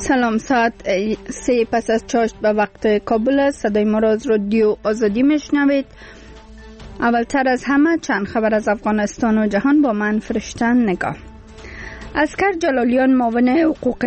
سلام، ساعت 3 پس از چاشت به وقت کابل است. صدای ما را از رادیو آزادی میشنوید. اولتر از همه چند خبر از افغانستان و جهان با من فرشتن نگاه. عسکر جلالیان معاون حقوق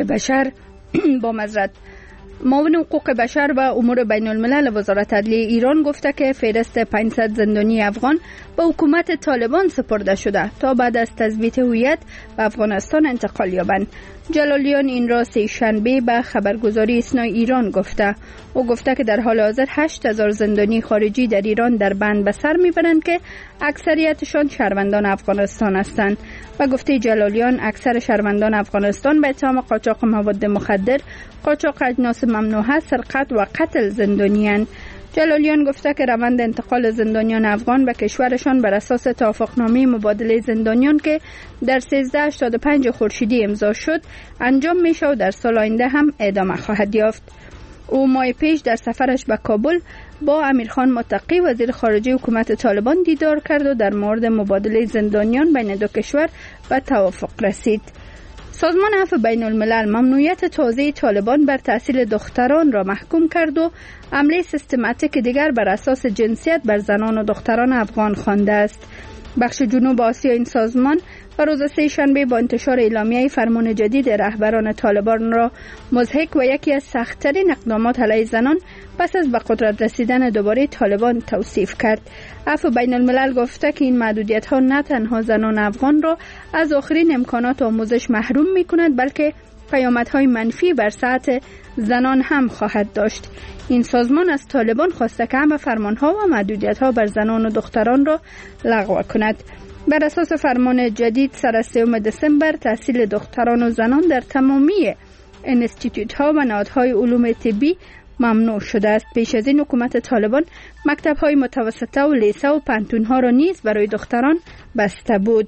حقوق بشر و امور بین الملل وزارت عدلیه ایران گفته که فهرست 500 زندانی افغان به حکومت طالبان سپرده شده تا بعد از تثبیت هویت به افغانستان انتقال یابند. جلالیان این را سه‌شنبه به خبرگزاری اسنا ایران گفته. او گفته که در حال حاضر 8000 زندانی خارجی در ایران در بند به سر میبرند که اکثریتشان شهروندان افغانستان هستند. و گفته جلالیان اکثر شهروندان افغانستان به اتهام قاچاق مواد مخدر، قاچاق اجناس ممنوعه، سرقت و قتل زندانی‌اند. جلالیان گفته که روند انتقال زندانیان افغان به کشورشان بر اساس توافقنامه مبادله زندانیان که در 1385 خورشیدی امضا شد انجام میشه و در سال آینده هم ادامه خواهد یافت. او ماه پیش در سفرش به کابل با امیرخان متقی وزیر خارجه حکومت طالبان دیدار کرد و در مورد مبادله زندانیان بین دو کشور به توافق رسید. سازمان عفو بین الملل ممنوعیت تازه طالبان بر تحصیل دختران را محکوم کرد و حمله سیستماتیک دیگر بر اساس جنسیت بر زنان و دختران افغان خوانده است. بخش جنوب آسیا این سازمان و روز سه‌شنبه با انتشار اعلامیه فرمان جدید رهبران طالبان را مضحک و یکی از سخت‌ترین اقدامات علیه زنان پس از به قدرت رسیدن دوباره طالبان توصیف کرد. عفو بین الملل گفته که این محدودیت‌ها نه تنها زنان افغان را از آخرین امکانات آموزش محروم می‌کند بلکه پیامدهای منفی بر سطح زنان هم خواهد داشت. این سازمان از طالبان خواسته که همه فرمانها و محدودیت‌ها بر زنان و دختران را لغو کند. بر اساس فرمان جدید سر از 3 دسامبر تحصیل دختران و زنان در تمامی انستیتوت‌ها و نهادهای علوم طبی ممنوع شده است. پیش از این حکومت طالبان مکتب‌های متوسطه و لیسه و پانتون‌ها را نیز برای دختران بسته بود.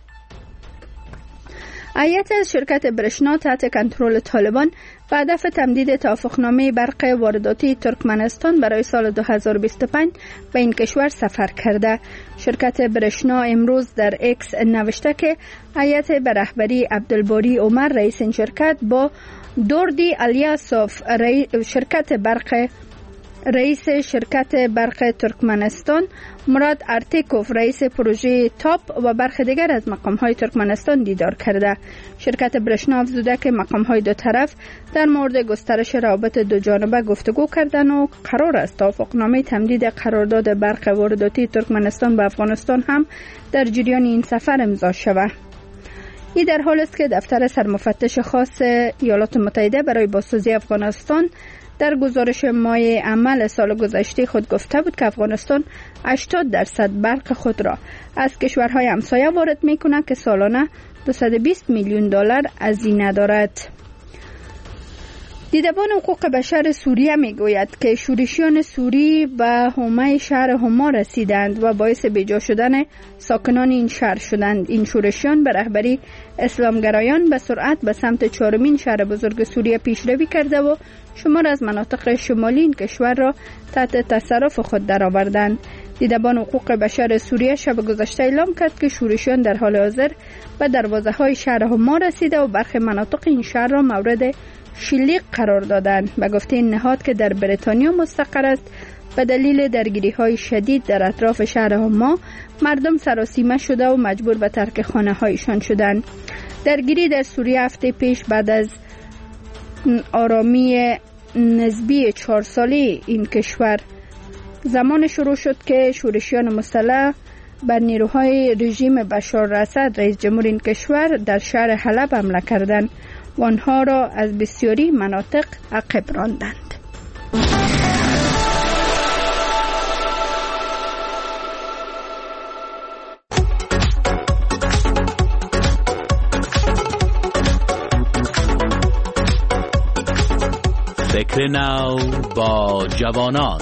هیئت از شرکت برشنا تحت کنترل طالبان به هدف تمدید توافقنامه برق وارداتی ترکمنستان برای سال 2025 به این کشور سفر کرده. شرکت برشنا امروز در اکس نوشته که هیئت به رهبری عبدالباری عمر رئیس این شرکت با دوردی الیاسوف رئیس شرکت برق ترکمنستان، مراد ارتیکوف رئیس پروژه تاپ و برخی دیگر از مقام‌های ترکمنستان دیدار کرده. شرکت برشنا افزوده که مقام‌های دو طرف در مورد گسترش روابط دو جانبه گفتگو کردند و قرار است توافقنامه تمدید قرارداد برق وارداتی ترکمنستان به افغانستان هم در جریان این سفر امضا شود. این در حال است که دفتر سرمفتش خاص ایالات متحده برای بازسازی افغانستان در گزارش ماه عمل سال گذشته خود گفته بود که افغانستان 80% برق خود را از کشورهای همسایه وارد می‌کند که سالانه $220 میلیون هزینه دارد. دیدبان حقوق بشر سوریه میگوید که شورشیان سوری به حومه شهر حما رسیدند و باعث بیجا شدن ساکنان این شهر شدند. این شورشیان به رهبری اسلامگرایان به سرعت به سمت 4مین شهر بزرگ سوریه پیشروی کرده و شمار از مناطق شمالی این کشور را تحت تصرف خود درآوردند. دیدبان حقوق بشر سوریه شب گذشته اعلام کرد که شورشیان در حال حاضر به دروازه‌های شهر حما رسیده و برخی مناطق این شهر را مورد شلیک قرار دادند. به گفته این نهاد که در بریتانیا مستقر است، به دلیل درگیری‌های شدید در اطراف شهر حما مردم سراسیمه شده و مجبور به ترک خانه‌هایشان شدند. درگیری در سوریه هفته پیش بعد از آرامی نسبی 4 ساله این کشور زمان شروع شد که شورشیان مسلح بر نیروهای رژیم بشار الاسد رئیس جمهور این کشور در شهر حلب حمله کردند و آنها را از بسیاری مناطق عقب راندند. فکر نو با جوانان.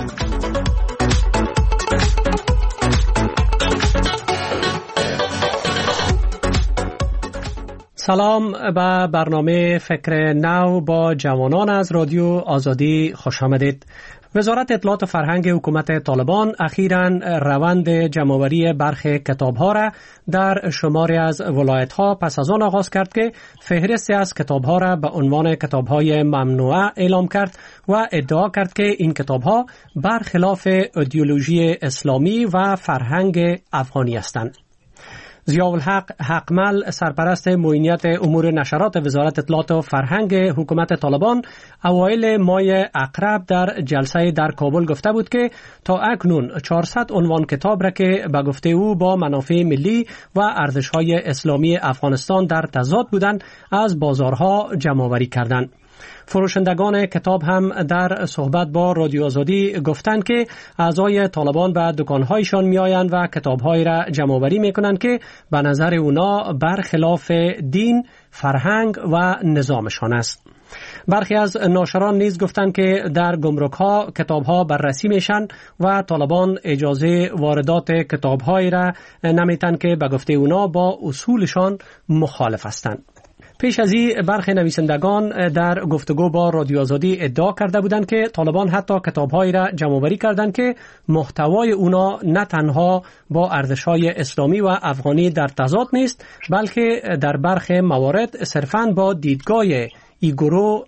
سلام به برنامه فکر نو با جوانان از رادیو آزادی خوش آمدید. وزارت اطلاعات و فرهنگ حکومت طالبان اخیراً روند جمع‌آوری برخی کتاب‌ها را در شماری از ولایت‌ها پس از آن آغاز کرد که فهرستی از کتاب‌ها را به عنوان کتاب‌های ممنوعه اعلام کرد و ادعا کرد که این کتاب‌ها برخلاف ایدئولوژی اسلامی و فرهنگ افغانی هستند. ضیاءالحق حقمل سرپرست معینیت امور نشرات وزارت اطلاعات و فرهنگ حکومت طالبان اوایل ماه اقرب در جلسه در کابل گفته بود که تا اکنون 400 عنوان کتاب را که به گفته او با منافع ملی و ارزش‌های اسلامی افغانستان در تضاد بودند از بازارها جمع‌آوری کردند. فروشندگان کتاب هم در صحبت با رادیو آزادی گفتند که اعضای طالبان به دکان‌هایشان می‌آیند و کتاب‌هایی را جمع‌آوری می‌کنند که به نظر اونا برخلاف دین، فرهنگ و نظامشان است. برخی از ناشران نیز گفتند که در گمرک‌ها کتاب‌ها بررسی میشن و طالبان اجازه واردات کتاب‌هایی را نمیتن که به گفته اونا با اصولشان مخالف هستند. پیش از این برخی نویسندگان در گفتگو با رادیو آزادی ادعا کرده بودند که طالبان حتی کتاب‌هایی را جمع‌آوری کردند که محتوای اونا نه تنها با ارزش‌های اسلامی و افغانی در تضاد نیست، بلکه در برخی موارد صرفاً با دیدگاه ای گروه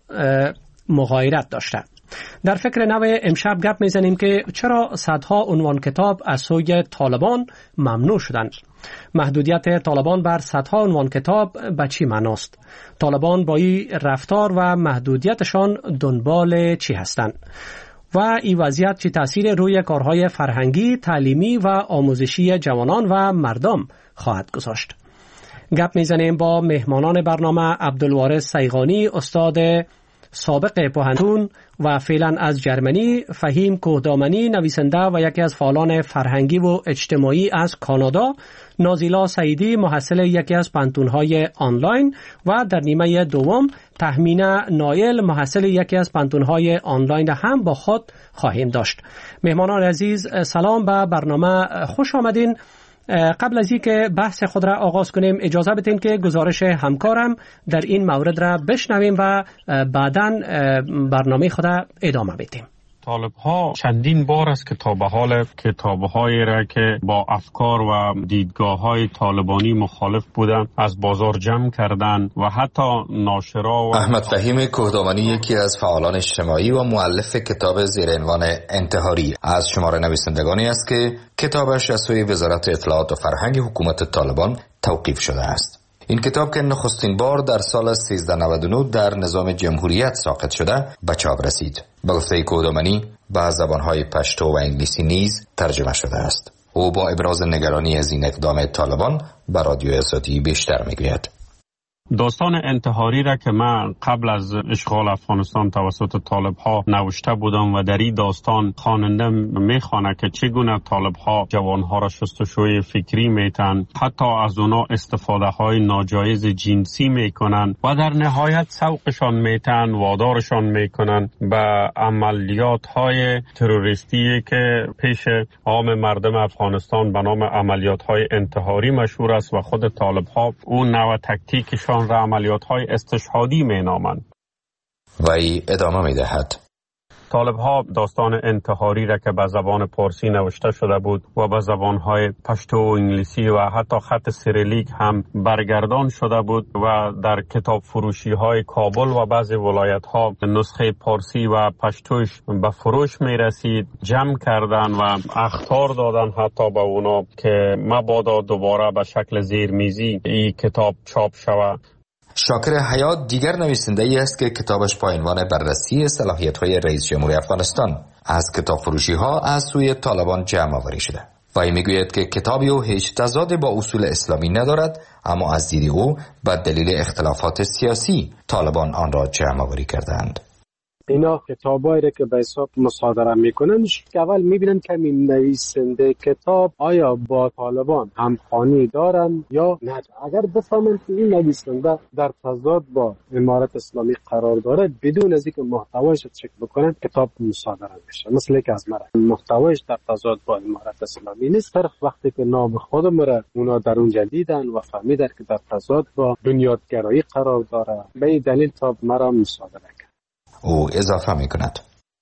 مغایرت داشته. در فکر نو امشب گپ میزنیم که چرا صدها عنوان کتاب از سوی طالبان ممنوع شدند. محدودیت طالبان بر صدها عنوان کتاب به چی معناست؟ طالبان با این رفتار و محدودیتشان دنبال چی هستند؟ و این وضعیت چه تأثیر روی کارهای فرهنگی، تعلیمی و آموزشی جوانان و مردم خواهد گذاشت؟ گپ میزنیم با مهمانان برنامه عبدالوارث سیغانی، استاد سابق پوهنتون و فعلا از جرمنی، فهیم کوهدامنی، نویسنده و یکی از فعالان فرهنگی و اجتماعی از کانادا، نازیلا سعیدی، محصل یکی از پانتون‌های آنلاین و در نیمه دوم تهمینه نایل، محصل یکی از پانتون‌های آنلاین هم با خود خواهیم داشت. مهمانان عزیز سلام، به برنامه خوش آمدین. قبل از اینکه بحث خود را آغاز کنیم اجازه بدین که گزارش همکارم در این مورد را بشنویم و بعداً برنامه خود را ادامه بدیم. طالب‌ها چندین بار است که تا به حال کتاب‌هایی را که با افکار و دیدگاه‌های طالبانی مخالف بودند از بازار جمع کردند و حتی ناشرا و احمد فهیم کوهدامنی یکی از فعالان اجتماعی و مؤلف کتاب زیر عنوان انتحاری از شمار نویسندگانی است که کتابش از سوی وزارت اطلاعات و فرهنگ حکومت طالبان توقیف شده است. این کتاب که نخستین بار در سال 1399 در نظام جمهوریت ساقط شده به چاپ رسید. به گفته کوهدامنی به زبانهای پشتو و انگلیسی نیز ترجمه شده است. او با ابراز نگرانی از این اقدام طالبان به رادیو آزادی بیشتر میگوید. داستان انتحاری را که من قبل از اشغال افغانستان توسط طالب‌ها نوشته بودم و در این داستان خواننده میخوانه که چگونه طالب‌ها جوانها را شستشوی فکری میتن، حتی از اونا استفاده های ناجایز جنسی میکنن و در نهایت سوقشان میتن، وادارشان میکنن به عملیات های تروریستی که پیش عام مردم افغانستان به نام عملیات های انتحاری مشهور است و خود طالب‌ها اون نوع تکتیکشان را عملیات‌های استشهادی می‌نامند. وی ادامه می‌دهد. طالب‌ها داستان انتحاری را که به زبان پارسی نوشته شده بود و به زبان‌های پشتو و انگلیسی و حتی خط سیریلیک هم برگردان شده بود و در کتاب فروشی‌های کابل و بعضی ولایت‌ها نسخه پارسی و پشتوش به فروش می‌رسید، جمع کردن و اخطار دادن حتی به اونا که مبادا دوباره به شکل زیرمیزی این کتاب چاپ شود. شاکر حیات دیگر نویسنده ای است که کتابش با عنوان بررسی صلاحیت‌های رئیس جمهور افغانستان از کتاب فروشی ها از سوی طالبان جمع آوری شده. وی میگوید که کتابی او هیچ تضادی با اصول اسلامی ندارد، اما از دید او به دلیل اختلافات سیاسی طالبان آن را جمع آوری کردند. اینا کتابایی که به حساب مصادره میکنن که اول میبینن که نویسنده کتاب آیا با طالبان همخوانی دارن یا نه. اگر بفهمن که این نویسنده در تضاد با امارت اسلامی قرار داره، بدون از اینکه محتوایش چک بکنن کتاب مصادره میشه. مثل که از مرا محتوایش در تضاد با امارت اسلامی نیست، صرف وقتی که نام خودم را اونا در اونجا دیدن و فهمیدن که در تضاد با بنیادگرایی قرار داره، به این دلیل تا مرا مصادره. او اضافه می کند.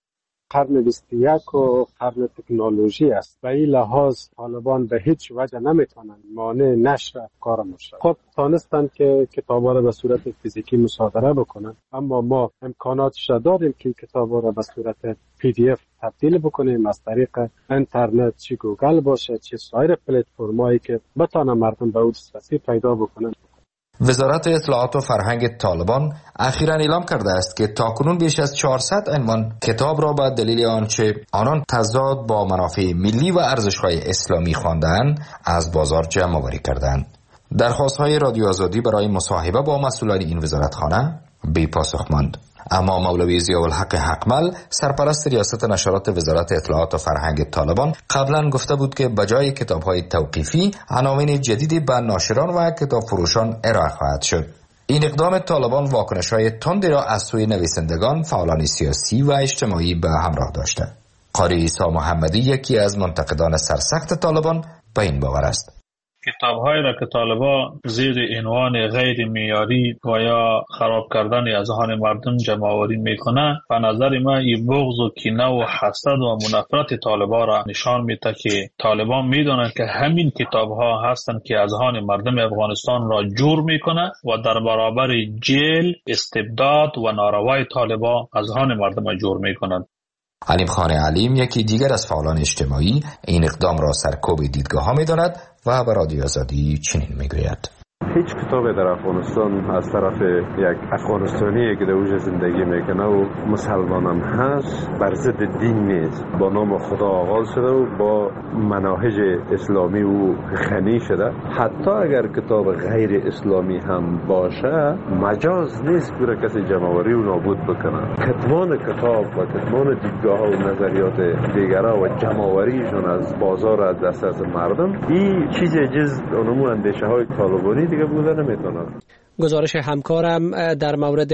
قرن 21 و قرن تکنولوژی است. به این لحاظ طالبان به هیچ وجه نمیتونن مانع نشر افکار ما شد. خب تانستن که کتابا را به صورت فیزیکی مصادره بکنن، اما ما امکاناتش داریم که کتابا را به صورت PDF تبدیل بکنیم از طریق اینترنت، چه گوگل باشه چه سایر پلتفرمایی که بتانه مردم به اون دسترسی پیدا بکنن. وزارت اطلاعات و فرهنگ طالبان اخیراً اعلام کرده است که تاکنون بیش از 400 عنوان کتاب را به دلیل آنچه آنان تضاد با منافع ملی و ارزش‌های اسلامی خواندند از بازار جمع آوری کردند. درخواست‌های رادیو آزادی برای مصاحبه با مسئولان این وزارتخانه بی پاسخ ماند. اما مولوی ضیاءالحق حقمل، سرپرست ریاست نشرات وزارت اطلاعات و فرهنگ طالبان، قبلا گفته بود که بجای کتاب‌های توقیفی عناوین جدیدی به ناشران و کتاب فروشان ارائه خواهد شد. این اقدام طالبان واکنش‌های تندی را از سوی نویسندگان، فعالان سیاسی و اجتماعی به همراه داشته. قاری عیسی محمدی، یکی از منتقدان سرسخت طالبان، به این باور است. کتاب‌هایی را که طالبان زیر عنوان غیر معیاری و یا خراب کردن اذهان مردم جمع‌آوری میکنه، به نظر من این بغض و کینه و حسد و منافرت طالبان را نشان میده که طالبان میدونن که همین کتاب‌ها هستن که اذهان مردم افغانستان را جور میکنه و در برابر جیل، استبداد و ناروای طالبان اذهان مردم را جور میکنن. علیم خان علیم، یکی دیگر از فعالان اجتماعی، این اقدام را سرکوب دیدگاه ها می داند و به رادیو آزادی چنین می گوید: هیچ کتاب در افغانستان از طرف یک افغانستانی که در اوج زندگی میکنه و مسلمان هم هست بر ضد دین نیست. با نام خدا آغاز شده و با مناهج اسلامی و غنی شده. حتی اگر کتاب غیر اسلامی هم باشه، مجاز نیست که کسی جمع‌آوری و نابود بکنه. کتمان کتاب و کتمان دیدگاه و نظریات دیگرها و جمع‌آوریشون از بازار از دست مردم، این چیز جز اونمو اندیشه های طالبانی دیگه بوده نمیتونه. گزارش همکارم در مورد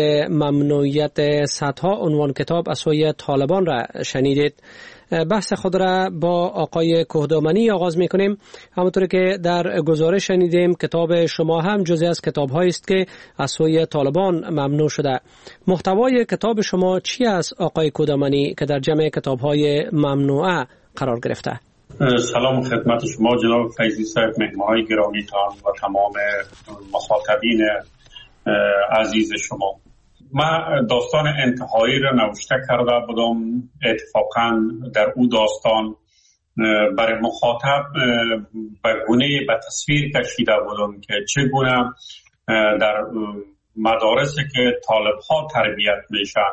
ممنوعیت صدها عنوان کتاب از سوی طالبان را شنیدید. بحث خود را با آقای کهدامنی آغاز میکنیم. همونطور که در گزارش شنیدیم، کتاب شما هم جزئی از کتاب‌هایی است که از سوی طالبان ممنوع شده. محتوای کتاب شما چی است آقای کهدامنی که در جمع کتاب‌های ممنوعه قرار گرفته؟ سلام خدمت شما جناب فیضی صاحب، مهمان‌های گرامیتان و تمام مخاطبین عزیز شما. من داستان انتحاری را نوشته کرده بودم. اتفاقا در او داستان برای مخاطب به گونه به تصویر کشیده بودم که چگونه در مدارسی که طالب‌ها تربیت میشن،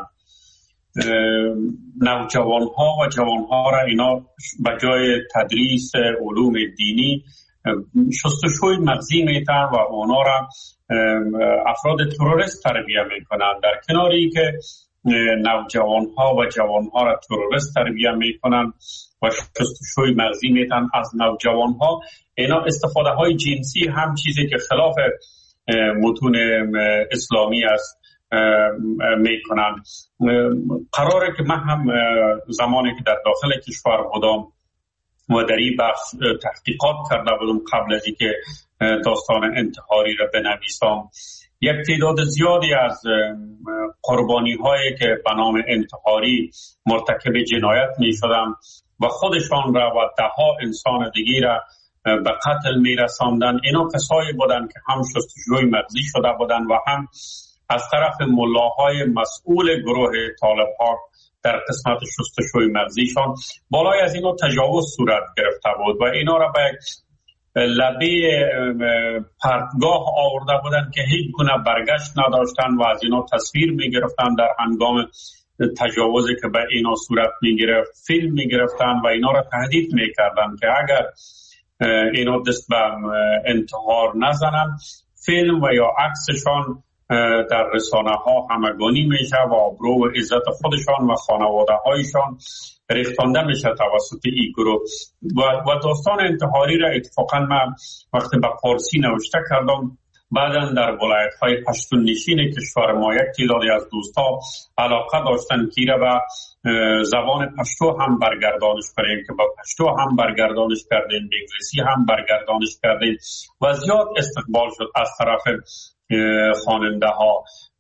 نوجوان‌ها و جوان‌ها را اینا به جای تدریس علوم دینی شستشوی مغزی میتن و اونا را افراد تروریست تربیت میکنن. در کناری که نوجوان‌ها و جوان‌ها را تروریست تربیت میکنن و شستشوی مغزی میتن از نوجوان‌ها، اینا استفاده های جنسی هم چیزی که خلاف متون اسلامی است میکنن. قراره که من هم زمانی که در داخل کشور بودم و در این بحث تحقیقات کرده بودم قبل از اینکه داستان انتحاری را بنویسم، یک تعداد زیادی از قربانی هایی که به نام انتحاری مرتکب جنایت می شدن و خودشان را و ده ها انسان دیگی را به قتل می رساندن، اینا کسایی بودن که هم شستشوی مغزی شده بودن و هم از طرف ملاهای مسئول گروه طالب ها در قسمت شستشوی مغزیشان بالای از اینا تجاوز صورت گرفته بود و اینا را به لبه پرتگاه آورده بودن که هیچ گونه برگشت نداشتن و از اینا تصویر می گرفتن در هنگام تجاوزی که به اینا صورت می گرفت، فیلم می گرفتن و اینا را تهدید می کردن که اگر اینا دست به انتحار نزنن، فیلم و یا عکسشان در رسانه ها همگانی میشه و آبرو و عزت خودشان و خانواده هایشان ریختانده میشه توسط این گروه. و داستان انتحاری را اتفاقا من وقتی به فارسی نوشته کردم، بعدا در ولایت های پشتون نشین کشور ما یک تعدادی از دوستا علاقه داشتن که را به زبان پشتو هم برگردانش کنیم، که با پشتو هم برگردانش کردیم، به انگلیسی هم برگردانش کردیم و زیاد استقبال شد از طرف خواننده ها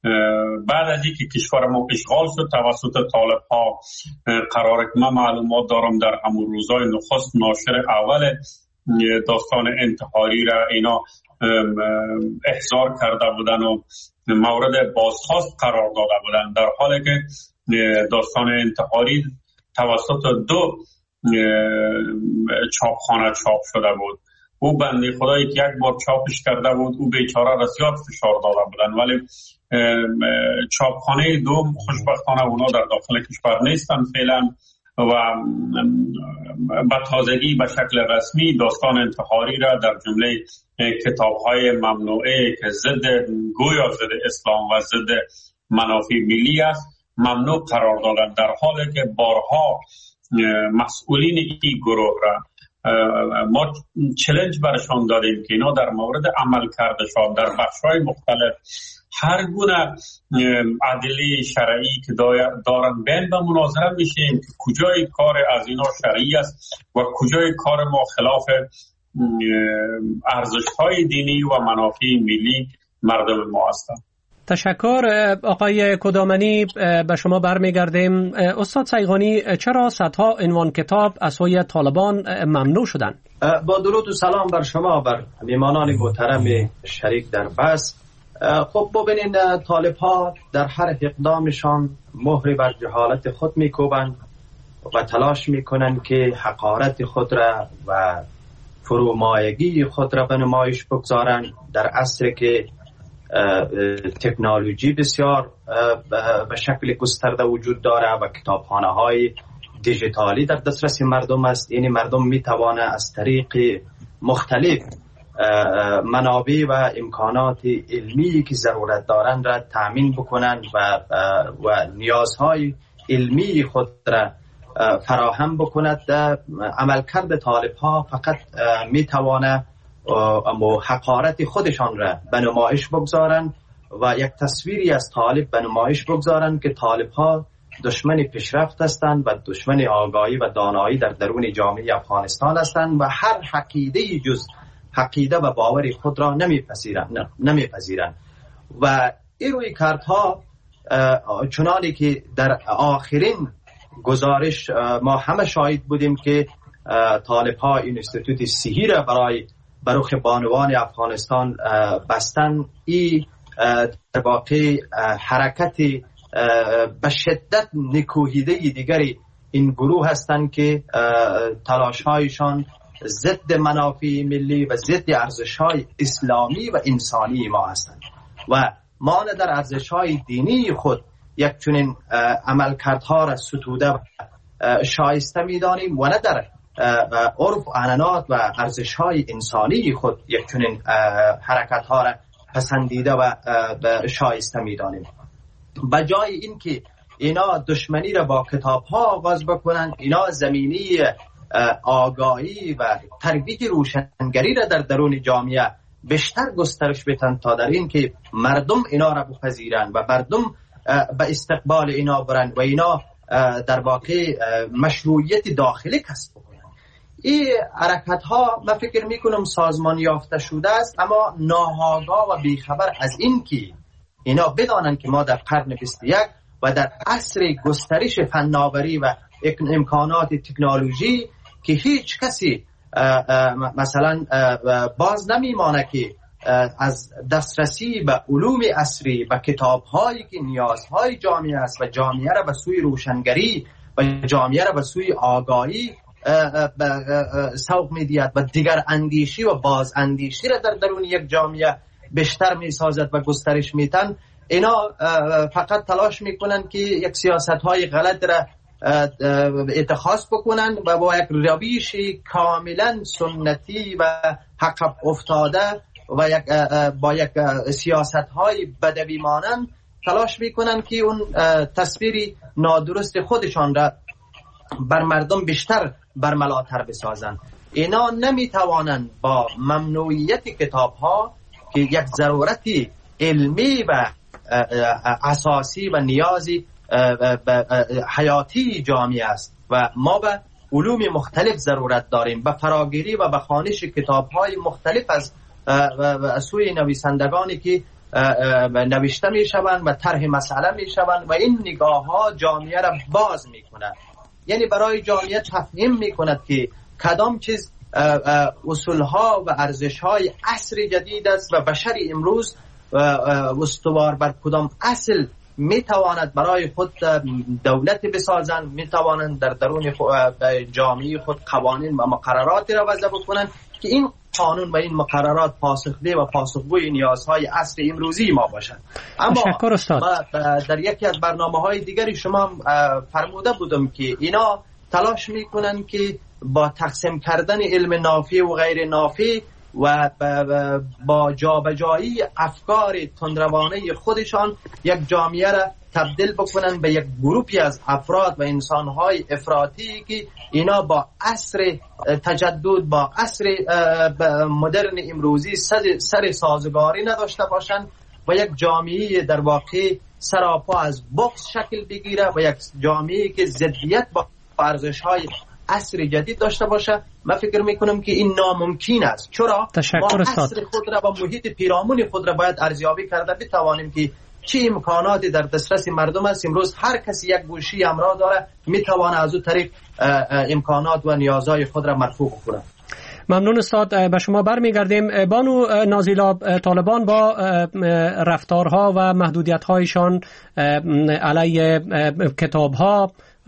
بعد از اینکه کشور ما اشغال شد توسط طالب ها، قراره که من معلومات دارم در همون روزای نخست ناشر اول داستان انتحاری را اینا احضار کرده بودن و مورد بازخواست قرار داده بودن، در حالی که داستان انتحاری توسط 2 چاپخانه چاپ شده بود. او بنده خدایی که یک بار چاپش کرده بود، او بیچاره را زیاد فشار داده بودن، ولی چاپخانه 2 خوشبختانه اونا در داخل کشور نیستن فعلا و به تازگی به شکل رسمی داستان انتحاری را در جمله کتاب‌های ممنوعه که گویا ضد اسلام و ضد منافع ملی است ممنوع قرار دادن، در حالی که بارها مسئولین این گروه را ما چالش برشان دادیم که اینا در مورد عمل کردشان در بخش‌های مختلف هر گونه ادله شرعی که دارن بین به مناظره میشیم که کجای کار از اینا شرعی است و کجای کار ما خلاف ارزش‌های دینی و منافع ملی مردم ما هستند. تشکر آقای کدامنی. به شما برمیگردیم. استاد سیغانی، چرا صدها عنوان کتاب از سوی طالبان ممنوع شدند؟ با درود و سلام بر شما، بر میهمانان محترم شریک در بحث. خب ببینید، طالب ها در هر اقدامشان مهر بر جهالت خود میکوبند و تلاش میکنند که حقارت خود را و فرومایگی خود را به نمایش بگذارند در عصری که تکنولوژی بسیار به شکل گسترده وجود داره و کتابخانه های دیجیتالی در دسترس مردم است. یعنی مردم میتوانه از طریق مختلف منابع و امکانات علمی که ضرورت دارند را تامین بکنند و نیازهای علمی خود را فراهم بکند. عملکرد طالب ها فقط میتوانه اما حقارت خودشان را به نمایش بگذارند و یک تصویری از طالب به نمایش بگذارند که طالب ها دشمن پیشرفت هستند و دشمن آگاهی و دانایی در درون جامعه افغانستان هستند و هر عقیده جز عقیده و باور خود را نمیپذیرند و این روی کارها چنانی که در آخرین گزارش ما همه شاهد بودیم که طالب ها اینستیتوت صحی را برای بروخ بانوان افغانستان بستن. این در واقع حرکت به شدت نکوهیده دیگری این گروه هستند که تلاش‌هایشان ضد منافع ملی و ضد ارزش‌های اسلامی و انسانی ما هستند و ما در ارزش‌های دینی خود یک چنین عملکردها را ستوده شایسته می‌دانیم و نه در عرف و عنعنات و ارزش‌های انسانی خود یک چنین حرکت‌ها را پسندیده و شایسته می‌دانیم. بجای اینکه اینا دشمنی را با کتاب‌ها آغاز بکنند، اینا زمینی آگاهی و ترویج روشنگری را در درون جامعه بیشتر گسترش بدن تا در این که مردم اینا را بپذیرند و مردم به استقبال اینا برند و اینا در واقع مشروعیت داخلی کسب بکنند. این حرکت ها من فکر میکنم سازمان یافته شده است، اما ناآگاه و بیخبر از این که اینا بدانند که ما در قرن 21 و در عصر گسترش فناوری و امکانات تکنولوژی که هیچ کسی مثلا باز نمیمانه که از دسترسی به علوم عصری، به کتاب‌هایی که نیازهای جامعه است و جامعه را به سوی روشنگری و جامعه را به سوی آگاهی سوق می‌دهد و دیگر اندیشی و باز اندیشی را در درون یک جامعه بیشتر می‌سازد و گسترش می‌دهد. اینا فقط تلاش می‌کنند که یک سیاست‌های غلط را اتخاذ بکنند و با یک روش کاملا سنتی و حق افتاده و با یک سیاست‌های بدوی مانند تلاش میکنند که اون تصویری نادرست خودشان را بر مردم بیشتر برملاتر بسازند. اینا نمیتوانند با ممنوعیت کتاب‌ها که یک ضرورتی علمی و اساسی و نیازی حیاتی جامعه است و ما به علوم مختلف ضرورت داریم، به فراگیری و به خوانش کتاب‌های مختلف از سوی نویسندگانی که نوشته می شوند و طرح مسئله می شوند و این نگاه ها جامعه را باز می کند. یعنی برای جامعه تفهیم می کند که کدام چیز اصول ها و ارزش های عصر جدید است و بشر امروز استوار بر کدام اصل می تواند برای خود دولت بسازند، می توانند در درون جامعه خود قوانین و مقرراتی را وضع بکنند که این قانون و این مقررات پاسخده و پاسخگوی نیازهای عصر امروزی ما باشند. اما در یکی از برنامه‌های دیگری شما فرموده بودم که اینا تلاش میکنن که با تقسیم کردن علم نافع و غیر نافع و با جابجایی افکار تندروانه خودشان یک جامعه را تبدیل بکنن به یک گروپی از افراد و انسانهای افراطی که اینا با عصر تجدد، با عصر مدرن امروزی سر سازگاری نداشته باشند و یک جامعه در واقع سراپا از بغض شکل بگیره و یک جامعه که ضدیت با ارزش‌های عصر جدید داشته باشه. من فکر میکنم که این ناممکن است. چرا؟ ما عصر خود را و محیط پیرامون خود را باید ارزیابی کرده بتوانیم که چه امکاناتی در دسترس مردم است. امروز هر کسی یک گوشی همراه داره، میتوانه از اون طریق امکانات و نیازهای خود را مرفوع کنه. ممنون استاد. به شما برمیگردیم. بانو نازیلا، طالبان با رفتارها و محدودیت‌هایشان علیه کتاب‌ها،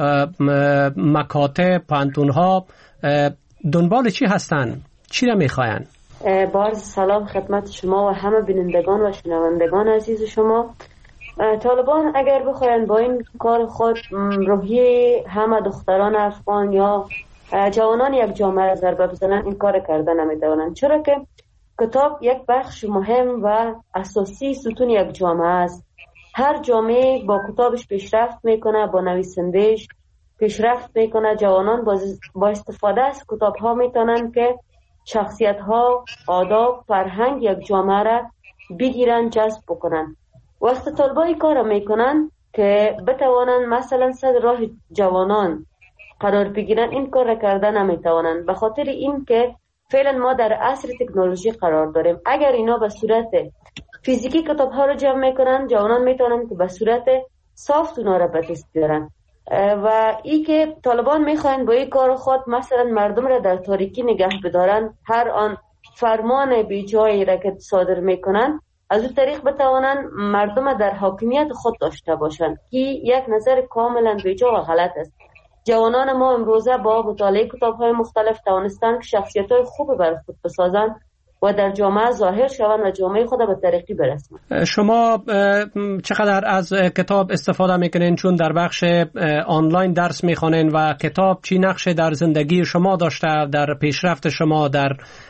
مکاتب، پانتون‌ها دنبال چی هستن؟ چی را می‌خواین؟ بارز سلام خدمت شما و همه بینندگان و شنوندگان عزیز شما. طالبان اگر بخواین با این کار خود روحیه همه دختران افغان یا جوانان یک جامعه را ضربه بزنن، این کار کردن نمیتوانند. چرا که کتاب یک بخش مهم و اساسی ستون یک جامعه است. هر جامعه با کتابش پیشرفت میکنه، با نویسندهش پیشرفت میکنه. جوانان با استفاده از کتاب ها میتونن که شخصیت ها، آداب، فرهنگ یک جامعه را بگیرن، جذب بکنن. وقت طالبان این کار میکنن که بتوانن مثلا صد راه جوانان قرار بگیرن، این کار را کردن نمیتوانن، به خاطر این که فعلا ما در عصر تکنولوژی قرار داریم. اگر اینا به صورت فیزیکی کتاب ها رو جمع میکنن، جوانان میتونن که به صورت سافت اونا را به دست بیارن. و ای که طالبان میخواین با این کار خود مثلا مردم را در تاریکی نگه بدارن، هر آن فرمان بیجایی را که صادر میکنن از اون طریق بتوانن مردم در حاکمیت خود داشته باشن، که یک نظر کاملا بیجا و غلط است. جوانان ما امروزه با مطالعه کتاب‌های مختلف توانستن که شخصیت‌های خوب بر خود بسازن و در جامعه ظاهر شوند و جامعه خود به ترقی برسونن. شما چقدر از کتاب استفاده میکنین؟ چون در بخش آنلاین درس میخوانین و کتاب چی نقش در زندگی شما داشته، در پیشرفت شما، در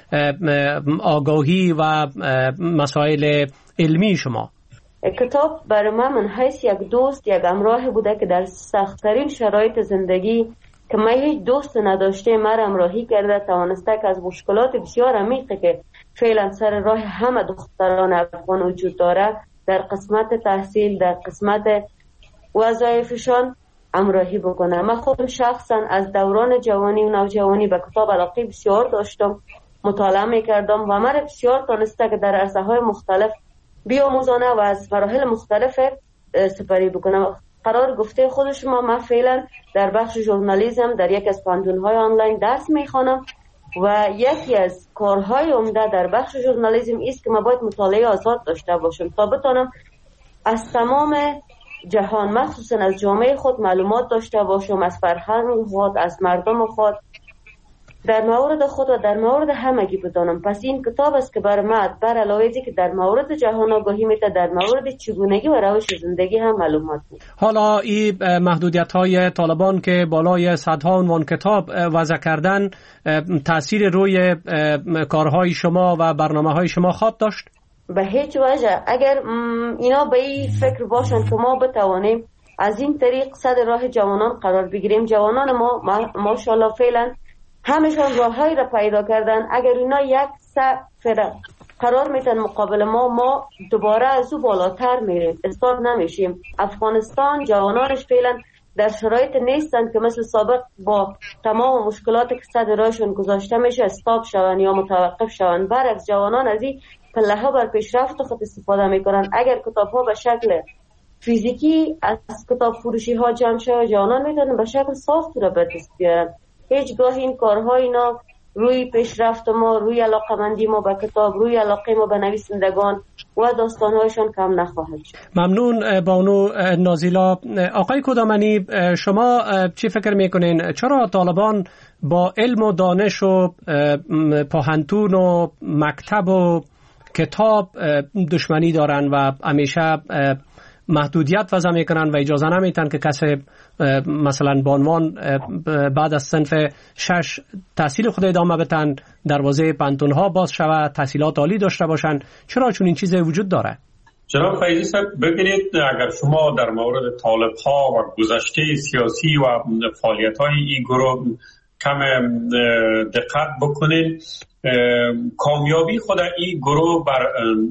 آگاهی و مسائل علمی شما؟ کتاب برای من حیث یک دوست، یک همراه بوده که در سخت‌ترین شرایط زندگی که من هیچ دوست نداشته مرا همراهی کرده، توانسته که از مشکلات بسیار عمیقی که فعلا سر راه همه دختران افغان وجود داره در قسمت تحصیل، در قسمت وظایفشان همراهی بکنه. من خودم شخصا از دوران جوانی و نوجوانی به کتاب علاقه بسیار داشتم، مطالعه میکردم و مرا بسیار تانسته که در عرصه‌های مختلف بیاموزانه و از مراحل مختلف سپری بکنم. قرار گفته خود شما، من فعلا در بخش ژورنالیسم در یک از پانتون‌های آنلاین درس میخوانم و یکی از کارهای عمده در بخش ژورنالیسم است که من باید مطالعه آزاد داشته باشم تا بتونم از تمام جهان، مخصوصا از جامعه خود معلومات داشته باشم، از فرهنگ خود، از مردم خود، در مورد خود و در مورد همگی بدانم. پس این کتاب است که بر من بر علاوه که در مورد جهان آگاهی میده، در مورد چگونگی و روش زندگی هم معلومات میده. حالا این محدودیت‌های طالبان که بالای صدها عنوان کتاب وضع کردن تأثیر روی کارهای شما و برنامه‌های شما خواهد داشت؟ به هیچ وجه. اگر اینا به این فکر باشن که ما بتوانیم از این طریق صد راه جوانان قرار بگیریم، جوانان ما ماشاءالله فعلا همشان راههایی را پیدا کردن. اگر اینا یک سفر قرار میتن مقابل ما دوباره از او بالاتر میریم، استاد نمیشیم. افغانستان جوانانش فعلا در شرایط نیستن که مثل سابق با تمام مشکلات که صد راهشون گذاشته میشه استاپ شون یا متوقف شون. برعکس جوانان از این پله ها بر پیشرفت خود استفاده میکنن. اگر کتاب ها به شکل فیزیکی از کتاب فروشی ها جمع شود، جوانان میتونن به شکل صاف را به دست بیارن. هیچگاه این کارها اینا روی پیشرفت ما، روی علاقمندی ما به کتاب، روی علاقه ما به نویسندگان و داستانهایشان کم نخواهد شد. ممنون بانو نازیلا. آقای کدامنی، شما چی فکر میکنین؟ چرا طالبان با علم و دانش و پاهنتون و مکتب و کتاب دشمنی دارن و همیشه محدودیت وضع میکنن و اجازه نمیتن که کسی مثلا بانوان بعد از صنف 6 تحصیل خود ادامه بدن، دروازه پانتون ها باز شود، تحصیلات عالی داشته باشن؟ چرا چون این چیز وجود داره؟ جناب فیضی صاحب، ببینید اگر شما در مورد طالب ها و گذشته سیاسی و فعالیت های این گروه کم دقت بکنید، کامیابی خود این گروه بر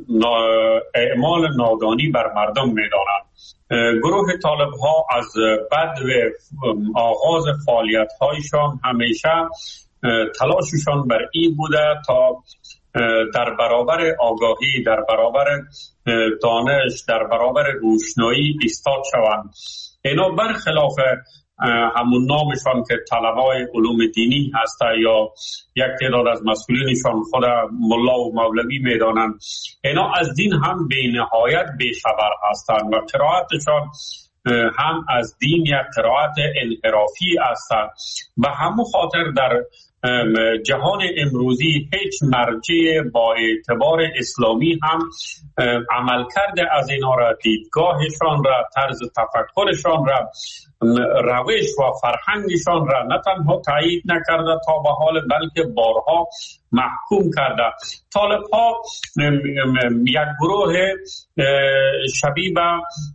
اعمال نادانی بر مردم میدانند. گروه طالب ها از بدو آغاز فعالیت هایشان همیشه تلاششان بر این بوده تا در برابر آگاهی، در برابر دانش، در برابر روشنایی ایستاد شوند. اینا برخلاف همون نامشان که طلبای علوم دینی هسته یا یک تعداد از مسئولینشان خود ملا و مولوی میدانند، اینا از دین هم به نهایت بی‌خبر هستند و قرائتشان هم از دین یک قرائت انحرافی هستند. به همون خاطر در جهان امروزی هیچ مرجع با اعتبار اسلامی هم عمل کرده از اینا را، دیدگاهشان را، طرز تفکرشان را، روش و فرهنگشان را نه تنها تایید نکرده تا به حال، بلکه بارها محکوم کرده. طالب ها یک گروه شبیه به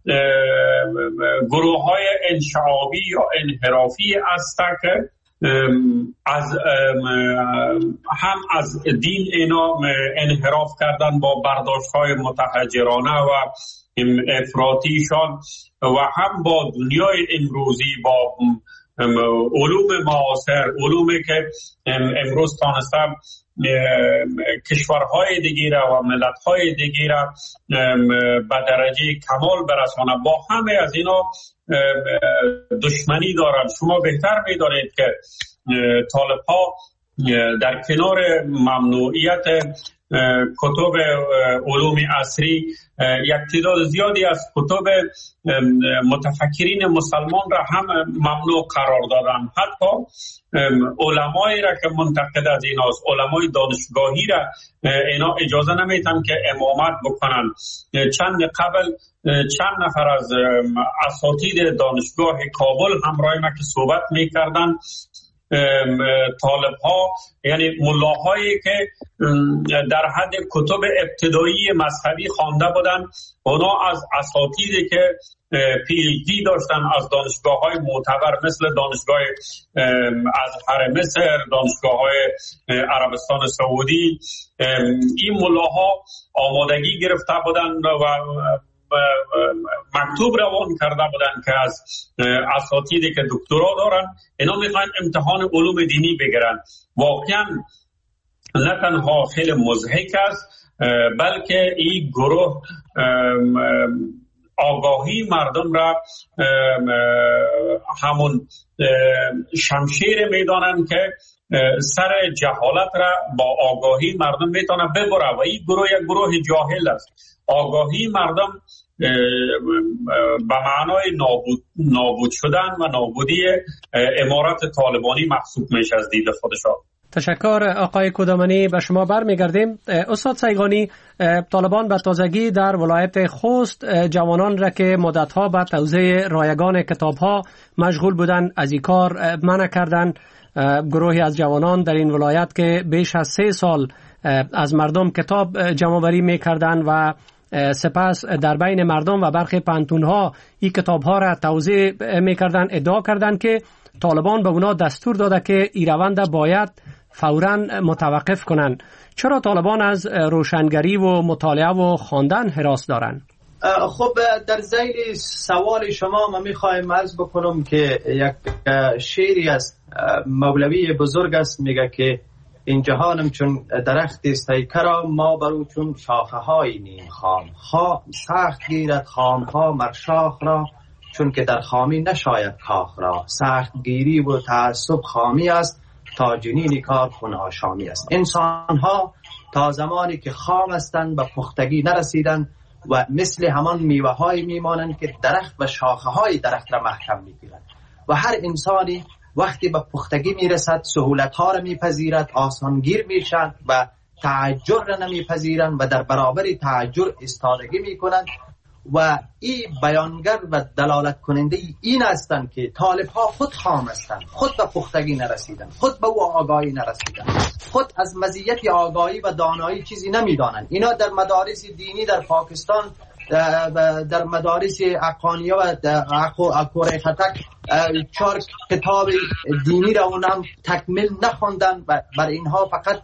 گروه های انشعابی یا انحرافی است که هم از دین اینا انحراف کردن با برداشت های متحجرانه و افراطیشان و هم با دنیای امروزی، با علوم معاصر، علومی که امروز تانستم کشورهای دیگه را و ملتهای دیگه را به درجه کمال برسانه، با همه از اینا دشمنی دارند. شما بهتر می‌دانید که طالب ها در کنار ممنوعیت کتب علوم عصری یک تعداد زیادی از کتب متفکرین مسلمان را هم ممنوع قرار دادن. حتی علمایی را که منتقد از ایناست، علمای دانشگاهی را اینا اجازه نمیتن که امامت بکنن. چند نفر از اساتید دانشگاه کابل همراه ما که صحبت میکردن، طالب ها یعنی ملاهایی که در حد کتب ابتدایی مذهبی خوانده بودن، اونا از اساتیدی که PhD داشتن از دانشگاه های معتبر مثل دانشگاه ازهر مصر، دانشگاه های عربستان سعودی، این ملاها آمادگی گرفته بودن و مکتوب روان کرده بودن که از اساتیدی که دکترا دارن اینا میخوان امتحان علوم دینی بگیرن. واقعا نه تنها خیلی مضحک است، بلکه این گروه آگاهی مردم را همون شمشیر میدانن که سر جهالت را با آگاهی مردم میتونه ببره و این گروه یک گروه جاهل است. آگاهی مردم به معنای نابود شدن و نابودی امارت طالبانی محسوب میشه از دید خودشان. تشکر آقای کدامنی. به شما برمیگردیم. استاد سیغانی، طالبان به تازگی در ولایت خوست جوانان را که مدتها به توزیع رایگان کتابها مشغول بودند از این کار منع کردند. گروهی از جوانان در این ولایت که بیش از 3 سال از مردم کتاب جمع‌آوری می‌کردند و سپس در بین مردم و برخی پانتون‌ها این کتاب‌ها را توزیع می‌کردند، ادعا کردند که طالبان به اونا دستور داده که این روند باید فوراً متوقف کنند. چرا طالبان از روشنگری و مطالعه و خواندن هراس دارند؟ خب در ذیل سوال شما من میخوایم عرض بکنم که یک شعری از مولوی بزرگ است، میگه که این جهانم چون درخت استیکه را ما برو چون شاخه های نیم خام سخت گیرد خام ها مرشاخ را چون که در خامی نشاید کاخ را سخت گیری و تعصب خامی است تا جنین کار خون آشامی است. انسان ها تا زمانی که خام هستند به پختگی نرسیدند و مثل همان میوه های میمانند که درخت و شاخه های درخت را محکم میگیرند و هر انسانی وقتی به پختگی میرسد سهولت ها را میپذیرد آسانگیر میشد و تعجر را نمیپذیرند و در برابر تعجر استادگی میکنند و این بیانگر و دلالت کننده این هستند که طالب ها خود خام هستند، خود به پختگی نرسیدند، خود به او آگاهی نرسیدند، خود از مزیت آگاهی و دانایی چیزی نمیدانند. اینا در مدارس دینی در پاکستان در مدارس اقانیه و کره خطک 4 کتاب دینی را اونم تکمیل نخوندن و بر اینها فقط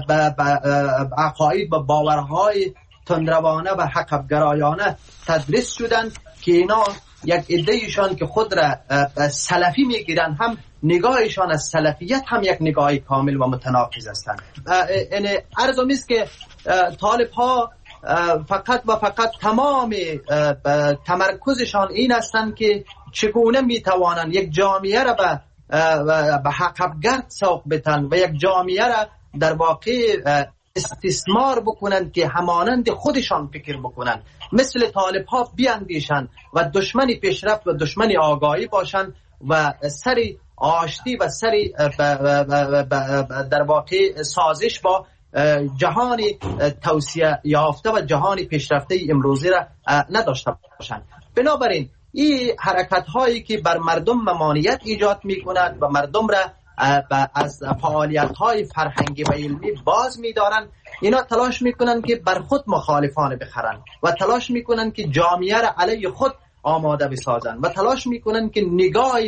عقاید و باورهای تندروانه و حقبگرایانه تدریس شدند که اینا یک عده‌ایشان که خود را سلفی میگیرن هم نگاهشان از سلفیت هم یک نگاهی کامل و متناقض هستند. یعنی عرضم است که طالب ها فقط و فقط تمام تمرکزشان این هستند که چگونه میتوانند یک جامعه را به حقبگرد سوق بدن و یک جامعه را در واقع استثمار بکنند که همانند خودشان فکر بکنند، مثل طالب ها بیاندیشند و دشمنی پیشرفت و دشمنی آگاهی باشند و سری آشتی و سری در واقع سازش با جهانی توسعه یافته و جهانی پیشرفته امروزی را نداشته باشند. بنابراین این حرکت هایی که بر مردم ممانعت ایجاد می کند و مردم را از فعالیت های فرهنگی و علمی باز می دارن، اینا تلاش می کنن که بر خود مخالفانه بخرن و تلاش می کنن که جامعه را علیه خود آماده بسازن و تلاش می کنن که نگاه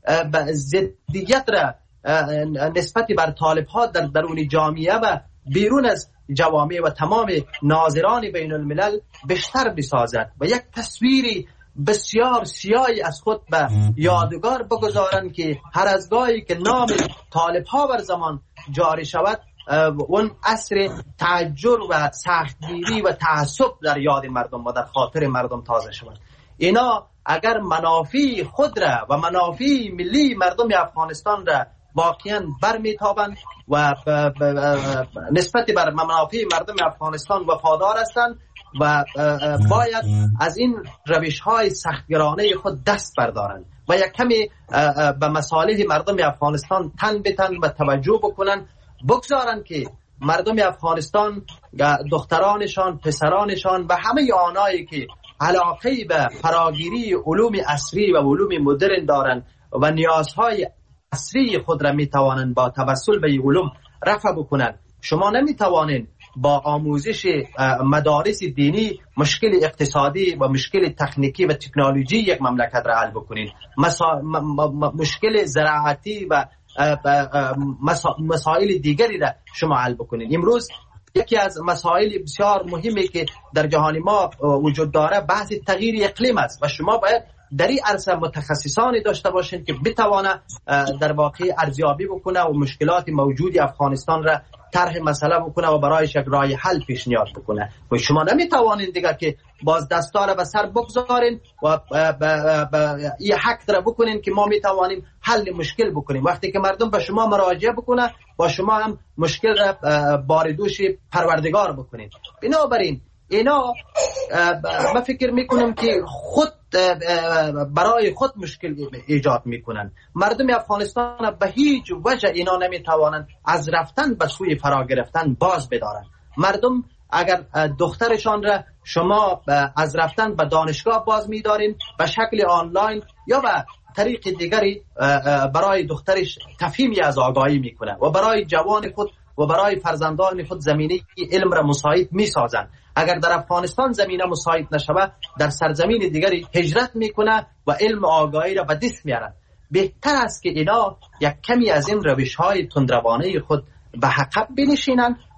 ضدیت را نسبت بر طالب ها در درون جامعه و بیرون از جوامع و تمام ناظران بین الملل بیشتر بسازد و یک تصویری بسیار سیاهی از خود به یادگار بگذارند که هر از گاهی که نام طالب ها بر زمان جاری شود اون عصر تعجر و سختگیری و تعصب در یاد مردم و در خاطر مردم تازه شود. اینا اگر منافع خود را و منافع ملی مردم افغانستان را واقعا برمیتابند و نسبت بر منافع مردم افغانستان وفادار هستند و باید از این روش های سختگرانه خود دست بردارند و یک کمی به مصالح مردم افغانستان تن به تن و توجه بکنند، بگذارند که مردم افغانستان دخترانشان، پسرانشان و همه آنایی که علاقه به فراگیری علوم عصری و علوم مدرن دارند و نیازهای عصری خود را میتوانند با توسل به علوم رفع بکنند. شما نمیتوانید با آموزش مدارس دینی مشکل اقتصادی و مشکل تکنیکی و تکنولوژی یک مملکت را حل بکنید. مشکل زراعتی و مسائل دیگری را شما حل بکنید. امروز یکی از مسائل بسیار مهمی که در جهان ما وجود داره بحث تغییر اقلیم است و شما باید در این عرصه متخصصانی داشته باشید که بتوانه در واقع ارزیابی بکنه و مشکلات موجود افغانستان را طرح مسئله بکنه و برایش یک راه حل پیشنهاد بکنه. و شما نمیتوانید دیگر که باز دستار به سر بگذارین و این حق را بکنین که ما میتوانیم حل مشکل بکنیم. وقتی که مردم به شما مراجعه بکنه با شما هم مشکل را باردوش پروردگار بکنید. بنابراین اینا من فکر میکنم که خود برای خود مشکل ایجاد میکنن. مردم افغانستان به هیچ وجه اینا نمیتوانند از رفتن به سوی فرا گرفتن باز بدارن. مردم اگر دخترشان را شما از رفتن به دانشگاه باز میدارین به شکل آنلاین یا به طریق دیگری برای دخترش تفهیمی از آگاهی میکنه و برای جوان خود و برای فرزندان خود زمینه علم را مساعد میسازن. اگر در افغانستان زمینه مساعد نشود در سرزمین دیگری هجرت میکنه و علم آگاهی را به دست میارن. بهتر است که اینا یک کمی از این روش های تندروانه خود به عقب بنشینن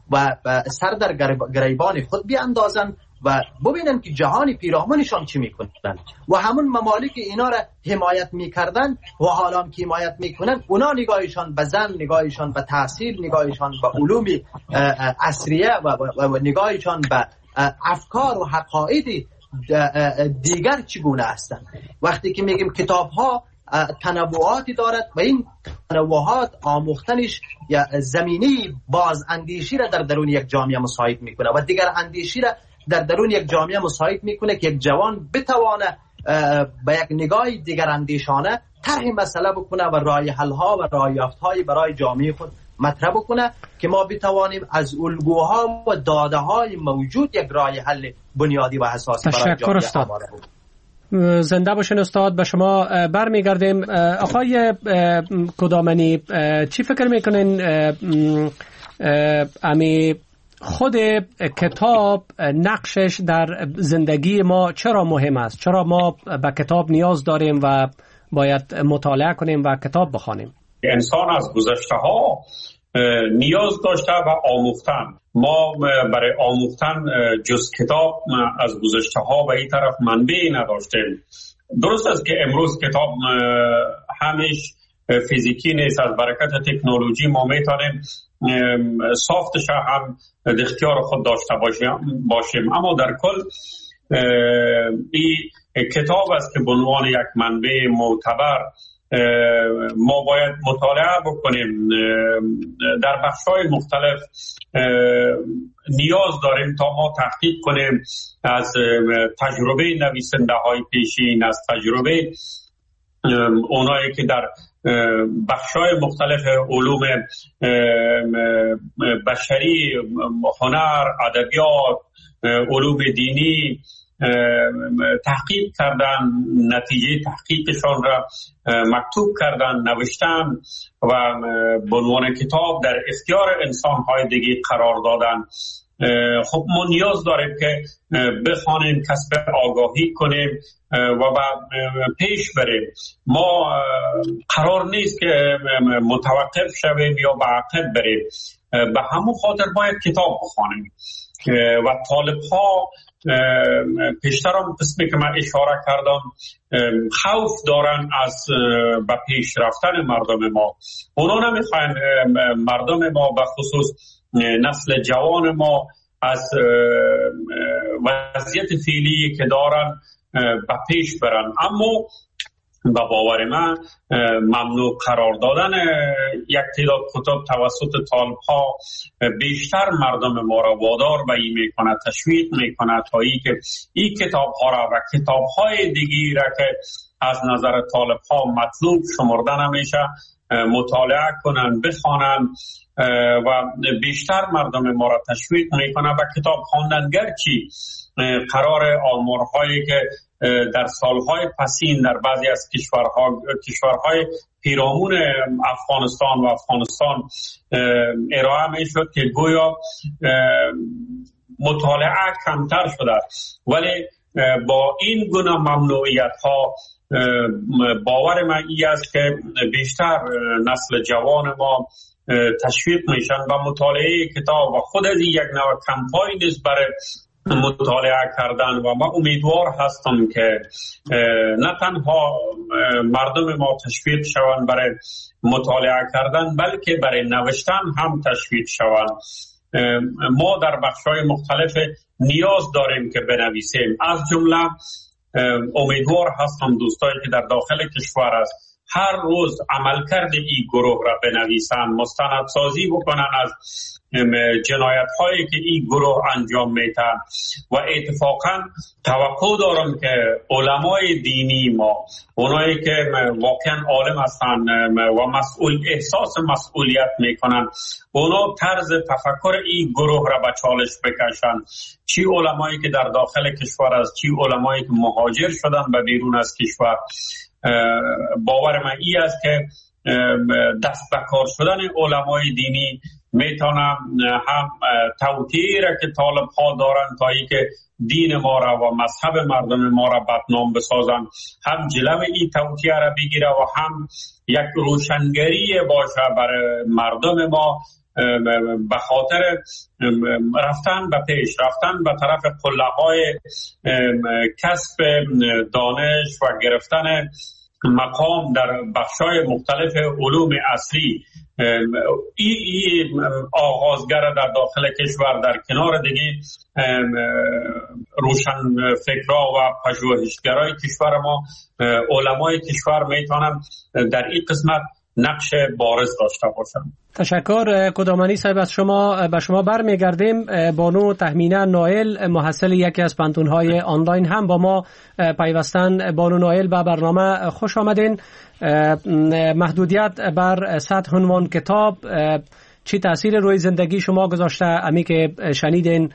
و سر در گریبان خود بیاندازن و ببینن که جهان پیرامونشان چی میکنن و همون ممالک اینا را حمایت میکردن و حالا که حمایت میکنن اونا نگاهشان به زن، نگاهشان به تحصیل، نگاهشان به علوم عصریه و نگاهشان به افکار و حقایق دیگر چگونه هستند. وقتی که میگیم کتاب ها تنوعاتی دارد و این تنوعات آموختنش یا زمینی باز اندیشی را در درون یک جامعه مساعد میکنه و دیگر اندیشی را در درون یک جامعه مساعد میکنه که یک جوان بتوانه به یک نگاه دیگر اندیشانه طرح مسئله بکنه و راه حل ها و راه یافت های برای جامعه خود مطرح بکنه که ما بتوانیم از الگوها و داده های موجود یک راه حل بنیادی و اساسی برای جامعه آماده بکنیم. زنده باشین استاد. به شما برمیگردیم. آقای کدامنی، چی فکر میکنین امی خود کتاب نقشش در زندگی ما چرا مهم است؟ چرا ما به کتاب نیاز داریم و باید مطالعه کنیم و کتاب بخوانیم؟ انسان از گذشته ها نیاز داشته و آموختن. ما برای آموختن جز کتاب از گذشته ها و این طرف منبعی نداشتیم. درست است که امروز کتاب همیش فیزیکی نیست. از برکت تکنولوژی ما میتونیم سافتش هم در اختیار خود داشته باشیم، اما در کل این کتاب است که به عنوان یک منبع معتبر ما باید مطالعه بکنیم. در بخش‌های مختلف نیاز داریم تا ما تحقیق کنیم از تجربه نویسنده های پیشین، از تجربه اونایی که در بخش‌های مختلف علوم بشری، هنر، ادبیات، علوم دینی تحقیق کردن، نتیجه تحقیقشان را مکتوب کردن، نوشتن و به عنوان کتاب در اختیار انسان‌های دیگه قرار دادن. خب ما نیاز داریم که بخوانیم، کسب آگاهی کنیم و پیش بریم. ما قرار نیست که متوقف شویم یا به عقب بریم. به همون خاطر باید کتاب بخوانیم و طالب ها پیشتر هم قسمی که من اشاره کردم خوف دارن از به پیش رفتن مردم ما. اونا نمیخواین مردم ما به خصوص نسل جوان ما از وضعیت فعلی که دارن به پیش برن، اما به باور من ممنوع قرار دادن یک تعداد کتاب توسط طالب ها بیشتر مردم ما را وادار به این میکنه، تشویق میکنه تا این کتاب ها را و کتاب های دیگی را که از نظر طالب ها مطلوب شمرده نمیشه مطالعه کنن، بخوانن و بیشتر مردم ما را تشویق میکنه به کتاب خواندن. گرچه قرار آمارهایی که در سالهای پسین در بعضی از کشورهای پیرامون افغانستان و افغانستان ارائه می شد که گویا مطالعه کمتر شده، ولی با این گونه ممنوعیت ها باور من این است که بیشتر نسل جوان ما تشویق میشن و مطالعه کتاب و خود از یک نوع کمپاین است برای مطالعه کردن و من امیدوار هستم که نه تنها مردم ما تشویق شوند برای مطالعه کردن بلکه برای نوشتن هم تشویق شوند. ما در بخش‌های مختلف نیاز داریم که بنویسیم. از جمله امیدوار هستم دوستانی که در داخل کشور است هر روز عملکرد این گروه را بنویسن، مستندسازی بکنن از جنایت هایی که این گروه انجام میدن و اتفاقا توقع دارم که علمای دینی ما، اونایی که واقعا عالم هستن و احساس مسئولیت میکنن، اونا طرز تفکر این گروه را به چالش بکشن. چی علمایی که در داخل کشور است، چی علمایی که مهاجر شدن به بیرون از کشور. باور من این است که دست به کار شدن علمای دینی میتونم هم توطئه‌ای را که طالب ها دارن تا ای که دین ما را و مذهب مردم ما را بدنام بسازن، هم جلو این توطئه را بگیره و هم یک روشنگری باشه برای مردم ما به خاطر رفتن به پیش، رفتن به طرف قله‌های کسب دانش و گرفتن مقام در بخشای مختلف علوم اصلی، این آغازگر در داخل کشور در کنار دیگه روشن فکرها و پژوهشگرای کشور ما، علمای کشور میتونن در این قسمت نقش بارز داشته باشن. تشکر کدامانی صاحب. از شما به شما برمیگردیم. بانو تهمینه نایل، محصل یکی از پانتون‌های آنلاین، هم با ما پیوستن. بانو نایل به برنامه خوش آمدین. محدودیت بر 100 عنوان کتاب چی تأثیر روی زندگی شما گذاشته؟ امی که شنیدین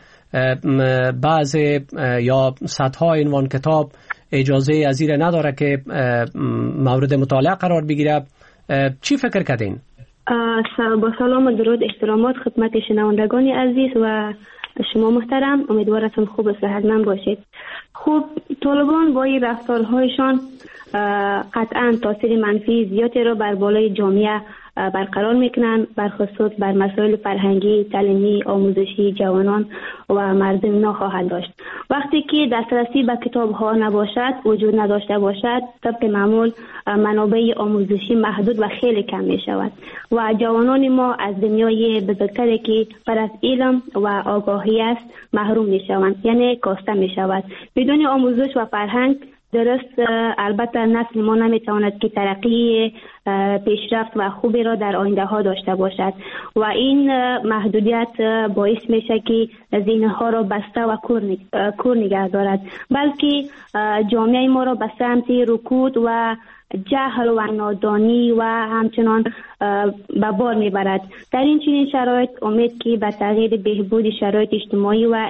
بعض یا صدها عنوان کتاب اجازه از زیر نداره که مورد مطالعه قرار بگیره، چی فکر کردین؟ با سلام و درود احترامات خدمت شنوندگان عزیز و شما محترم، امیدوارم خوب و صحتمند باشید. خوب، طالبان با این رفتارهایشان قطعا تاثیر منفی زیادی را بر بالای جامعه برقرار میکنن، برخصوص بر مسائل فرهنگی، تعلیمی، آموزشی جوانان و مردم اینا خواهد داشت. وقتی که دسترسی به کتاب ها نباشد، وجود نداشته باشد، طبق معمول منابع آموزشی محدود و خیلی کم می شود و جوانان ما از دنیای بزرگتری که پر از علم و آگاهی است محروم می شوند، یعنی کاسته می شود. بدون آموزش و فرهنگ درست البته نسل ما نمیتواند که ترقی پیشرفت و خوبی را در آینده ها داشته باشد و این محدودیت باعث میشه که ذهنها را بسته و کور نگه دارد، بلکه جامعه ما را به سمت رکود و جهل و نادانی و همچنان به بار میبرد. در این چنین شرایط امید که به تغییر بهبود شرایط اجتماعی و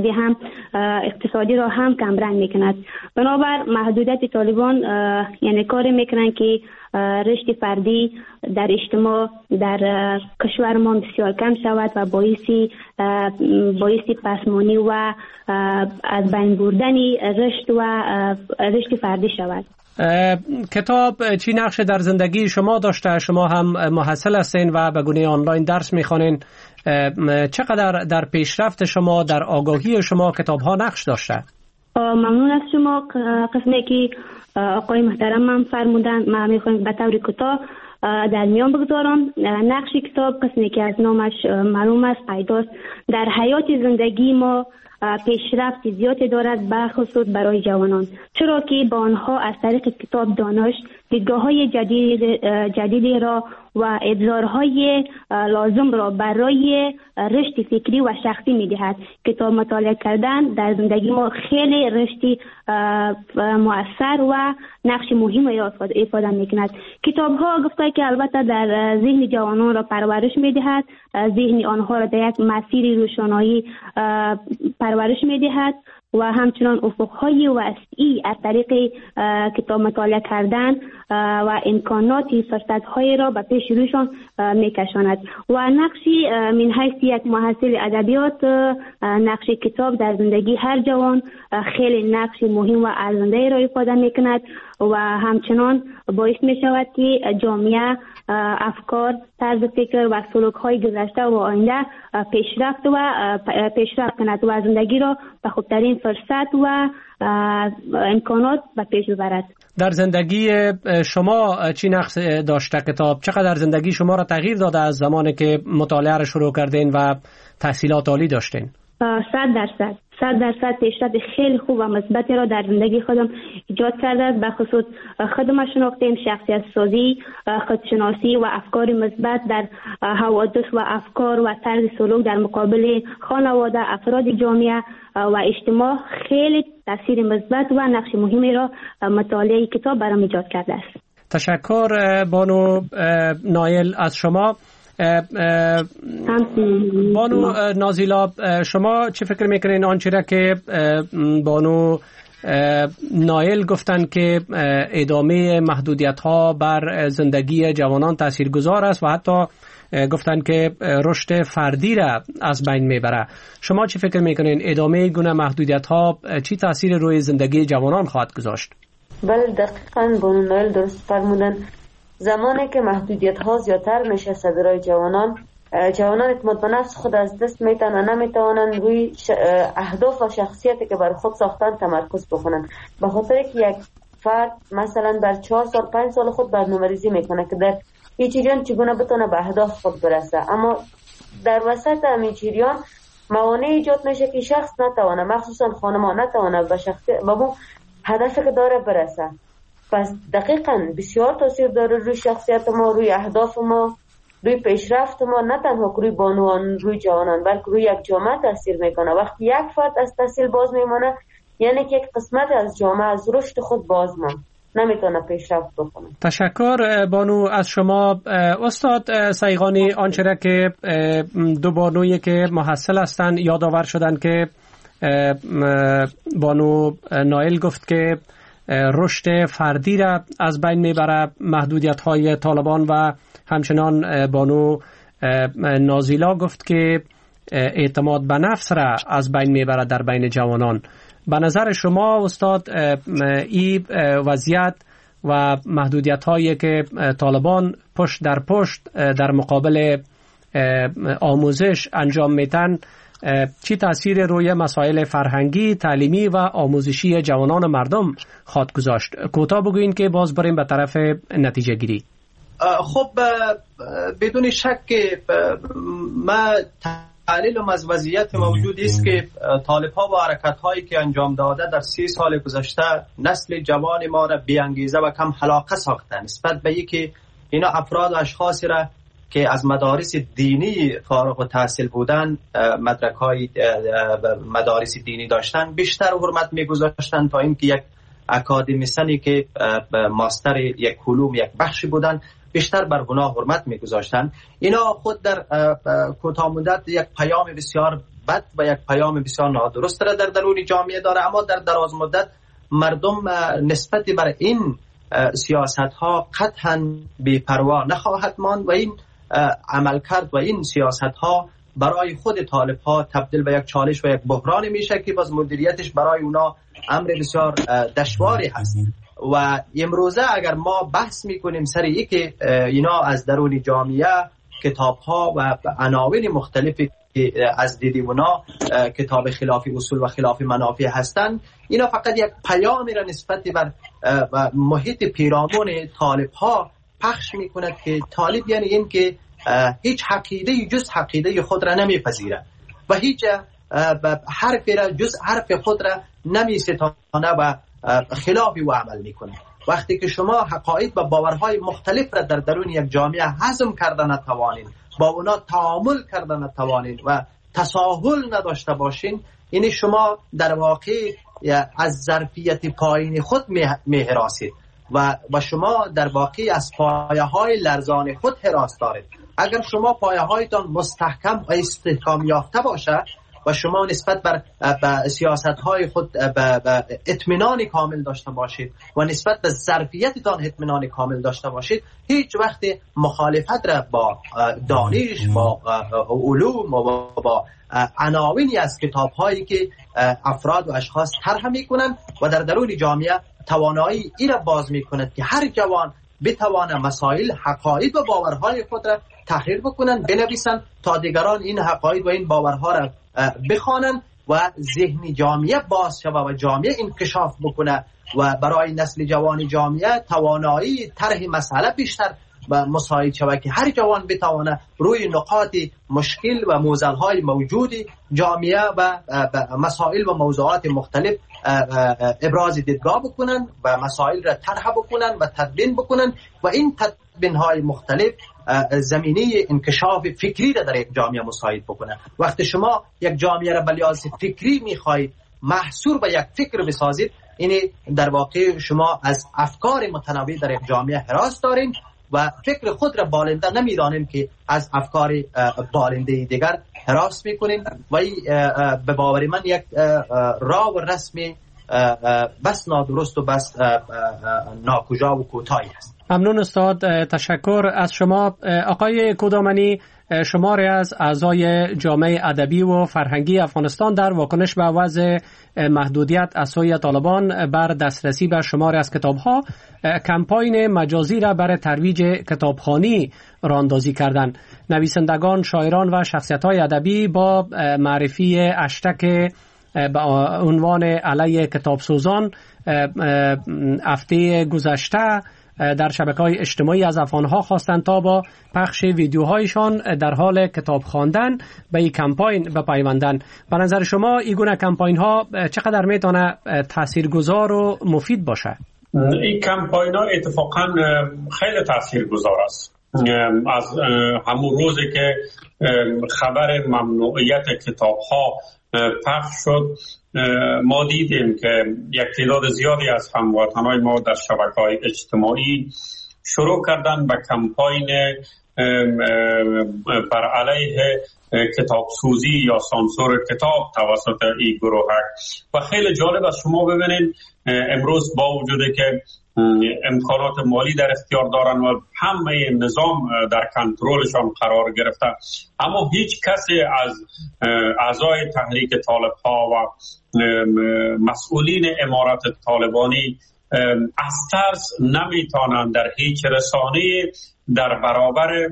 اقتصادی را هم کمرنگ میکند. بنابر محدودیت طالبان یعنی کار میکنند که رشد فردی در اجتماع در کشور ما بسیار کم شود و باعث پسمانی و از بین بردن رشد فردی شود. کتاب چی نقش در زندگی شما داشته؟ شما هم محصل هستین و به گونه آنلاین درس میخوانین. چقدر در پیشرفت شما، در آگاهی شما کتاب ها نقش داشته؟ ممنون از شما. قسمی که آقای محترم من فرمودن ما میخوایم به طور کوتاه در میان بگذارم. نقش کتاب قسمی که از نامش معلوم است پیداست. در حیات زندگی ما پیشرفت زیادی دارد، بخصوص برای جوانان، چرا که با آنها از طریق کتاب دانش دیدگاه‌های جدیدی را و ابزارهای لازم را برای رشد فکری و شخصی می‌دهد. کتاب مطالعه کردن در زندگی ما خیلی رشد مؤثر و نقش مهمی را ایفاده می‌کند. کتاب‌ها گفته که البته در ذهن جوانان را پرورش می‌دهد، ذهن آنها را در یک مسیر روشنایی پرورش می‌دهد و همچنان افق‌های وسیعی از طریق کتاب مطالعه کردن و امکانات فرصت‌های را به پیش روشان می‌کشاند. و نقشی من حیث یک محصل ادبیات، نقش کتاب در زندگی هر جوان خیلی نقش مهم و ارزنده را ایفاده می‌کند و همچنان باعث می‌شود که جامعه افکار، طرز فکر و سلوک‌های گذشته و آینده پیشرفت کند و زندگی را به خوبترین فرصت و امکانات به پیش ببرد. در زندگی شما چی نقش داشته کتاب؟ چقدر زندگی شما را تغییر داده از زمانی که مطالعه را شروع کردین و تحصیلات عالی داشتین؟ 100% پیشرفت خیلی خوب و مثبتی را در زندگی خودم ایجاد کرده است. به خصوص خودم شناختم، شخصیت سازی، خودشناسی و افکار مثبت در حوادث و افکار و طرز سلوک در مقابل خانواده، افراد جامعه و اجتماع خیلی تاثیر مثبت و نقش مهمی را مطالعه کتاب برام ایجاد کرده است. تشکر بانو نایل از شما. بانو نازیلا، شما چه فکر میکنین آنچه را که بانو نایل گفتن که ادامه محدودیت ها بر زندگی جوانان تاثیرگذار است و حتی گفتن که رشد فردی را از بین میبره، شما چه فکر میکنین ادامه گونه محدودیت ها چی تاثیر روی زندگی جوانان خواهد گذاشت؟ بله دقیقاً بانو نایل درست فرمودن. زمانی که محدودیت ها زیادتر میشه برای جوانان، جوانان اعتماد به نفس خود از دست میتونن، نمیتونن روی اهداف و شخصیتی که بر خود ساختن تمرکز بکنن، به خاطر که یک فرد مثلا بر 4 سال 5 سال خود برنامه‌ریزی میکنه که در این جریان چگونه بتونه به اهداف خود برسه، اما در وسط همین جریان موانع ایجاد میشه که شخص نتونه، مخصوصا خانم‌ها نتونه به اون هدفی که داره برسه. پس دقیقاً بسیار تاثیر داره روی شخصیت ما، روی اهداف ما، روی پیشرفت ما، نه تنها روی بانوان، روی جوانان، بلکه روی یک جامعه تاثیر میکنه. وقتی یک فرد از تحصیل باز میمونه یعنی که یک قسمت از جامعه از رشد خود باز نمیتونه پیشرفت بکنه. تشکر بانو از شما. استاد سیغانی، آنچه را که دو بانویی که محصل هستند یادآور شدن که بانو نایل گفت که رشد فردی را از بین میبره محدودیت‌های طالبان و همچنان بانو نازیلا گفت که اعتماد به نفس را از بین میبره در بین جوانان. به نظر شما استاد این وضعیت و محدودیت‌هایی که طالبان پشت در پشت در مقابل آموزش انجام میتن چی تأثیر روی مسائل فرهنگی، تعلیمی و آموزشی جوانان مردم خواهد گذاشت؟ کوتاه بگوین که باز بریم به طرف نتیجه گیری. خب بدون شک ما تحلیلم از وضعیت موجود است که طالب‌ها و حرکت‌هایی که انجام داده در 30 سال گذشته نسل جوان ما را بی‌انگیزه و کم علاقه ساختند نسبت به اینکه اینا افراد و اشخاصی را که از مدارس دینی فارغ التحصیل بودن، مدرک‌های مدارس دینی داشتن، بیشتر حرمت می‌گذاشتن تا اینکه یک اکادمیسنی که ماستر یک علوم یک بخشی بودن بیشتر بر گناه حرمت می‌گذاشتن. اینا خود در کوتاه مدت یک پیام بسیار بد و یک پیام بسیار نادرست را در درون جامعه داره، اما در دراز مدت مردم نسبت بر این سیاست‌ها قطعاً بی‌پروا نخواهد ماند و این عملکرد و این سیاست‌ها برای خود طالب‌ها تبدیل به یک چالش و یک بحران میشه که باز مدیریتش برای اونا امر بسیار دشواری هست. و امروزه اگر ما بحث میکنیم سر این که اینا از درون جامعه کتاب‌ها و عناوین مختلفی که از دیدیم اونا کتاب خلاف اصول و خلاف منافع هستند، اینا فقط یک پیامی را نسبت بر محیط پیرامون طالب‌ها پخش میکند که طالب یعنی این که هیچ عقیده جز عقیده خود را نمیپذیره و هیچ حرفی را جز حرف خود را نمیستانه و خلاف او عمل میکنه. وقتی که شما حقایق و باورهای مختلف را در درون یک جامعه هضم کردن نتوانید، با اونا تعامل کردن نتوانید و تساهل نداشته باشین، یعنی شما در واقع از ظرفیت پایین خود میهراسید و شما در واقع از پایه های لرزان خود هراس دارید. اگر شما پایه هایتان مستحکم و استحکام یافته باشه و شما نسبت بر سیاست های خود اطمینان کامل داشته باشید و نسبت به ظرفیتتان اطمینان کامل داشته باشید، هیچ وقت مخالفت را با دانش، با علوم و با عناوینی از کتاب هایی که افراد و اشخاص طرح میکنند و در درون جامعه توانایی این را باز میکند که هر جوان بتوانه مسائل، حقایق و باورهای خود را تحریر بکنن، بنویسن تا دیگران این حقایق و این باورها را بخوانن و ذهن جامعه باز شود و جامعه انکشاف بکنه و برای نسل جوان جامعه توانایی طرح مسئله بیشتر و مساعد شود که هر جوان بتوانه روی نقاط مشکل و معضل‌های موجود جامعه و مسائل و موضوعات مختلف ابراز دیدگاه بکنن و مسائل را طرح بکنن و تدوین بکنن و این تدوین‌های مختلف زمینه انکشاف فکری را در یک جامعه مساعد بکنه. وقتی شما یک جامعه را به لحاظ فکری می‌خواهید محصور به یک فکر بسازید، یعنی در واقع شما از افکار متنوع در یک جامعه هراس دارین و فکر خود را بالنده نمیدانیم که از افکار بالنده دیگر هراس میکنیم و به باور من یک راه و رسمی بس نادرست و بس ناکجا و کوتاهی است. ممنون استاد، تشکر از شما. آقای کودامنی، شماری از اعضای جامعه ادبی و فرهنگی افغانستان در واکنش به وضع محدودیت از سوی طالبان بر دسترسی به شماری از کتاب‌ها کمپاین مجازی را برای ترویج کتابخوانی راه‌اندازی کردند. نویسندگان، شاعران و شخصیت‌های ادبی با معرفی هشتگ با عنوان علیه کتابسوزان هفته گذشته در شبکه‌های اجتماعی از افغان‌ها خواستند تا با پخش ویدیوهایشان در حال کتاب خواندن به این کمپاین بپیوندند. به نظر شما این گونه کمپاین‌ها چقدر میتونه تاثیرگذار و مفید باشه؟ این کمپاین‌ها اتفاقاً خیلی تاثیرگذار است. از همون روزی که خبر ممنوعیت کتاب‌ها پخش شد، ما دیدیم که یک تعداد زیادی از هموطنان ما در شبکه‌های اجتماعی شروع کردن به کمپاین بر علیه کتاب سوزی یا سانسور کتاب توسط این گروه و خیلی جالب است شما ببینید امروز با وجودی که امکانات مالی در اختیار دارن و همه نظام در کنترلشان قرار گرفته، اما هیچ کسی از اعضای تحریک طالب ها و مسئولین امارت طالبانی از ترس نمیتونن در هیچ رسانه‌ای در برابر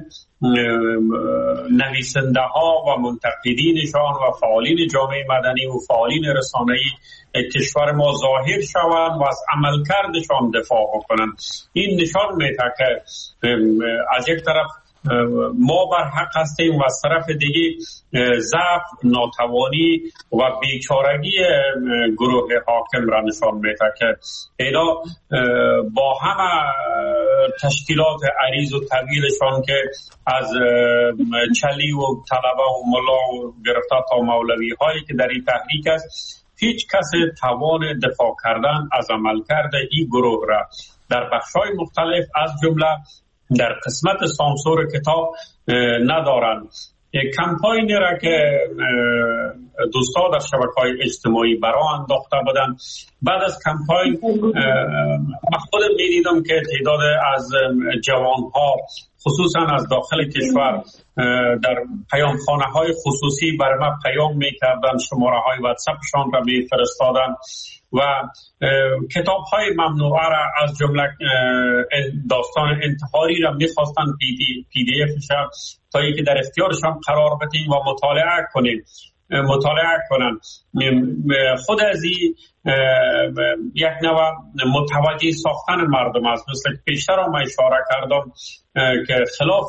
نویسنده ها و منتقدینشان و فعالین جامعه مدنی و فعالین رسانه‌ای کشور ما ظاهر شوند و از عملکردشان دفاع بکنند. این نشان میده که از یک طرف ما بر حق هستیم و از طرف دیگه ضعف، ناتوانی و بیچارگی گروه حاکم را نشان میده که اینا با همه تشکیلات عریض و طویلشان که از چلی و طلبه و ملا و گرفته تا مولوی هایی که در این تحریک است، هیچ کس توان دفاع کردن از عملکرد این گروه را در بخش‌های مختلف از جمله در قسمت سانسور کتاب ندارند. کمپاینی را که دوستان در شبکه‌های اجتماعی برای انداخته بودند، بعد از کمپاین من خودم می‌دیدم که تعداد از جوان‌ها خصوصا از داخل کشور در پیامخانه‌های خصوصی برای من پیام می‌کردن، شماره‌های واتساپشان را می‌فرستادن و کتاب‌های ممنوعه را از جمله داستان انتحاری را می‌خواستن پی دی افش تا اینکه در اختیارشان قرار بدیم و مطالعه کنن. خود از این یک نوع متوجه ساختن مردم است، مثل که پیشتر هم اشاره کردم که خلاف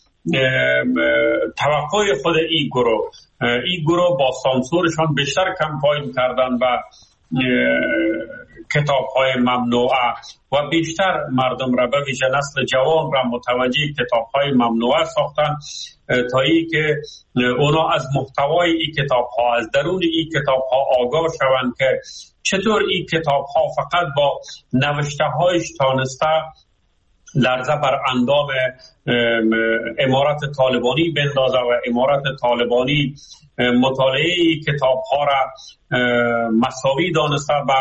توقع خود این گروه با سانسورشان بیشتر کمپاین کردن و کتاب‌های ممنوعه و بیشتر مردم را به ویژه نسل جوان را متوجه کتاب‌های ممنوعه ساختن تا ای که اونا از محتوای این کتاب‌ها، از درون این کتاب‌ها آگاه شوند که چطور این کتاب‌ها فقط با نوشته‌هایش تانسته لرزه بر اندام امارت طالبانی بندازه و امارت طالبانی مطالعه کتاب‌ها را مساوی دانسته و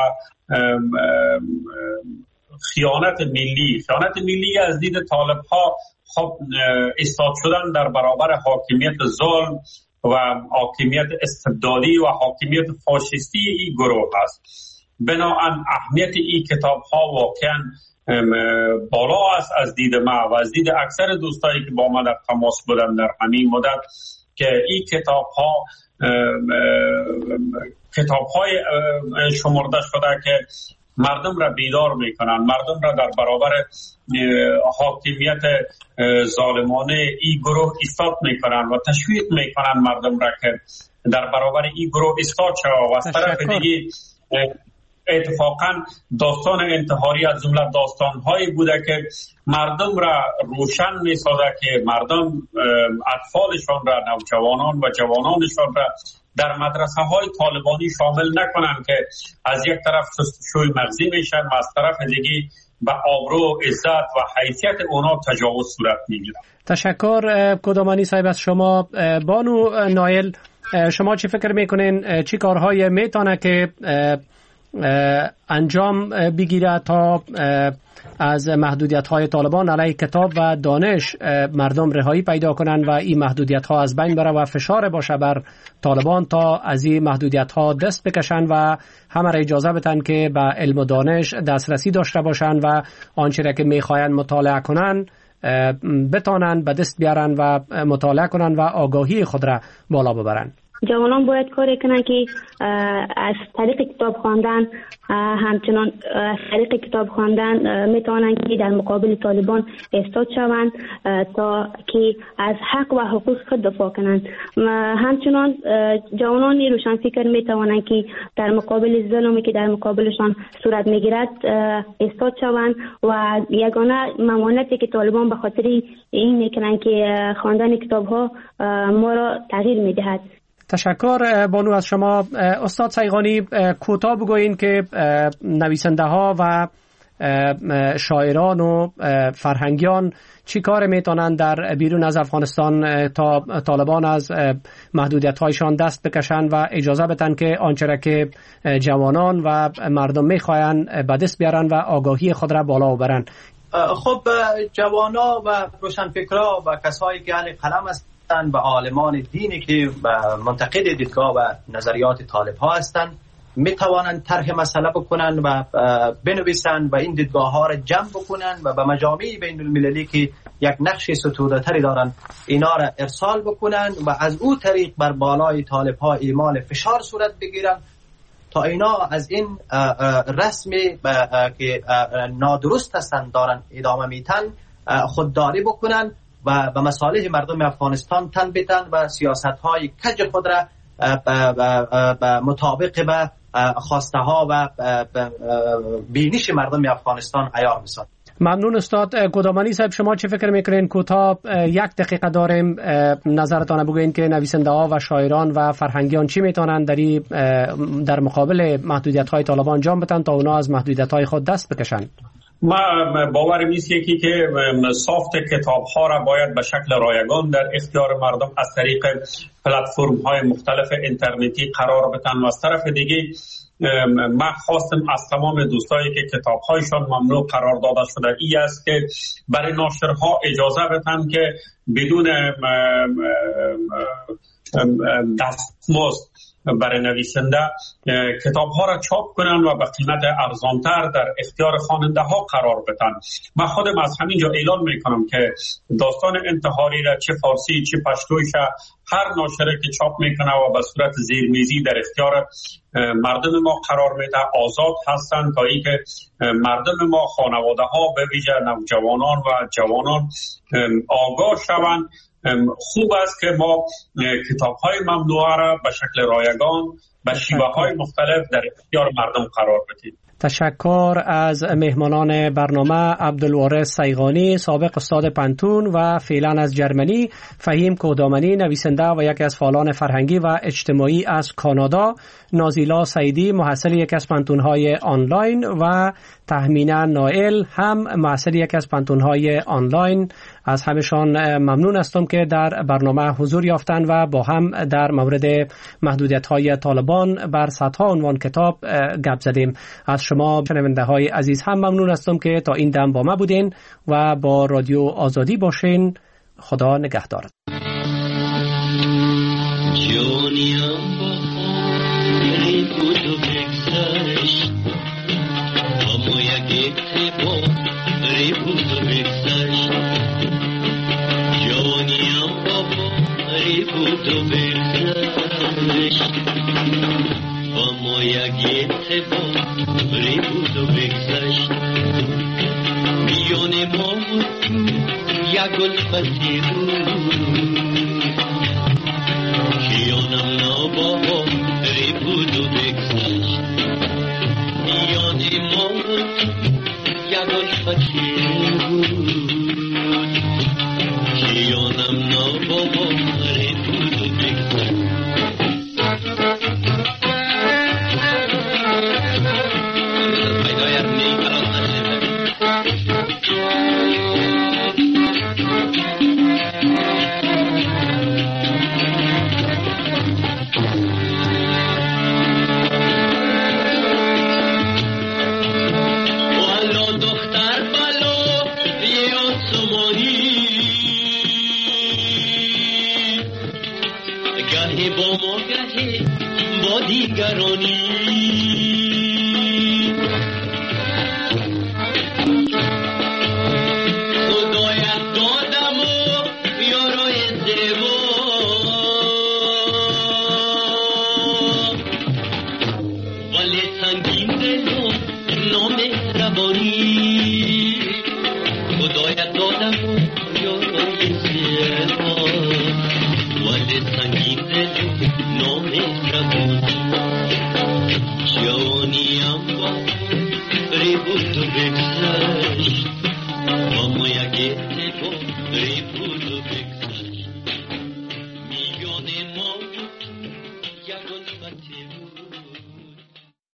خیانت ملی از دید طالب‌ها خب ایستاد شدن در برابر حاکمیت ظلم و حاکمیت استبدادی و حاکمیت فاشیستی این گروه است. بنابراین اهمیت این کتاب‌ها واقعاً بالا است از دید ما و از دید اکثر دوستایی که با ما در تماس بودن در همین مدت که این کتاب‌های شمرده شده که مردم را بیدار میکنن، مردم را در برابر حاکمیت ظالمانه این گروه ایستاد میکنن و تشویق میکنن مردم را که در برابر این گروه ایستاد شود و از طرف دیگه اتفاقا داستان انتحاری از جمله داستان‌هایی بوده که مردم را روشن می‌سازد که مردم اطفالشان را، نوجوانان و جوانانشان را در مدرسه‌های طالبانی شامل نکنند که از یک طرف شستشوی مغزی میشن و از طرف دیگه به آبرو، عزت و حیثیت اونا تجاوز صورت میگیرد. تشکر کدامانی صاحب از شما. بانو نایل، شما چی فکر میکنین چی کارهای میتونه که انجام بگیره تا از محدودیت‌های طالبان علیه کتاب و دانش مردم رهایی پیدا کنند و این محدودیت‌ها از بین بره و فشار باشه بر طالبان تا از این محدودیت‌ها دست بکشن و همه را اجازه بدن که به علم و دانش دسترسی داشته باشند و آنچه را که می‌خواهند مطالعه کنند بتانند به دست بیارن و مطالعه کنند و آگاهی خود را بالا ببرند. جوانان باید کاری کنند که از طریق کتاب خواندن همچنان از طریق کتاب خواندن میتوانند که در مقابل طالبان ایستاد شوند تا که از حق و حقوق خود دفاع کنند. همچنان جوانان روشنفکر میتوانند که در مقابل ظلمی که در مقابلشان صورت میگیرد ایستاد شوند و یگانه ممانعتی که طالبان به خاطر این میکنند که خواندن کتاب ها ما را تغییر میدهد. تشکر بانو از شما. استاد صیغانی، کوتاه بگوین که نویسنده ها و شاعران و فرهنگیان چی کار میتونن در بیرون از افغانستان تا طالبان از محدودیت هایشان دست بکشن و اجازه بدن که آنچه را که جوانان و مردم میخواین به دست بیارن و آگاهی خود را بالا ببرن؟ خب جوانا و روشنفکرا و کسایی که اهل قلم هستند و عالمان دینی که منتقد دیدگاه و نظریات طالب ها هستند می توانند طرح مسئله بکنن و بنویسند و این دیدگاه ها را جمع بکنن و به مجامع بین المللی که یک نقش ستوده‌تری دارن اینا را ارسال بکنن و از او طریق بر بالای طالب ها اعمال فشار صورت بگیرن تا اینا از این رسمی که نادرست هستند دارن ادامه میتن خودداری بکنن و به مصالح مردم افغانستان تن بدن و سیاست‌های کج خود را مطابق به خواسته ها و بینش مردم افغانستان عیار بسازند. ممنون استاد گدامانی صاحب. شما چه فکر میکنین؟ کوتاه 1 دقیقه داریم، نظرتان بگوین که نویسنده ها و شاعران و فرهنگیان چی میتونن در مقابل محدودیت های طالبان انجام بدن تا اونا از محدودیت های خود دست بکشن؟ ما باورم نیست یکی که ساخت کتاب ها را باید به شکل رایگان در اختیار مردم از طریق پلتفرم های مختلف اینترنتی قرار بدن و از طرف دیگه من خواستم از تمام دوستایی که کتاب هایشان ممنوع قرار داده شده ای است که برای ناشرها اجازه بدن که بدون دستمزد برای نویسنده کتاب ها را چاپ کنند و به قیمت ارزانتر در اختیار خواننده ها قرار بدن. من خودم از همینجا اعلان میکنم که داستان انتحاری را چه فارسی چه پشتویش هر ناشره که چاپ میکنه و به صورت زیرمیزی در اختیار مردم ما قرار میده آزاد هستند تا اینکه مردم ما خانواده ها به ویژه نوجوانان و جوانان آگاه شوند. خوب است که ما کتاب‌های ممنوعه را به شکل رایگان به شیوه‌های مختلف در اختیار مردم قرار بدیم. تشکر از مهمانان برنامه عبدالوارث صیغانی، سابق استاد پنتون و فعلا از جرمنی، فهیم کودامنی، نویسنده و یکی از فعالان فرهنگی و اجتماعی از کانادا، نازیلا سعیدی، محصل یکی از پنتون‌های آنلاین و تهمینه نائل، هم محصل یکی از پنتون‌های آنلاین. از همشان ممنون هستم که در برنامه حضور یافتند و با هم در مورد محدودیت‌های طالبان بر صدها عنوان کتاب گپ زدیم. از شما شنونده‌های عزیز هم ممنون هستم که تا این دم با ما بودین و با رادیو آزادی باشین. خدا نگهدار. گلفتی بود کیانم نابا ری بود و بگذشت میان ما یک گلفتی بود کیانم نابا ری بود و بگذشت جوانیم با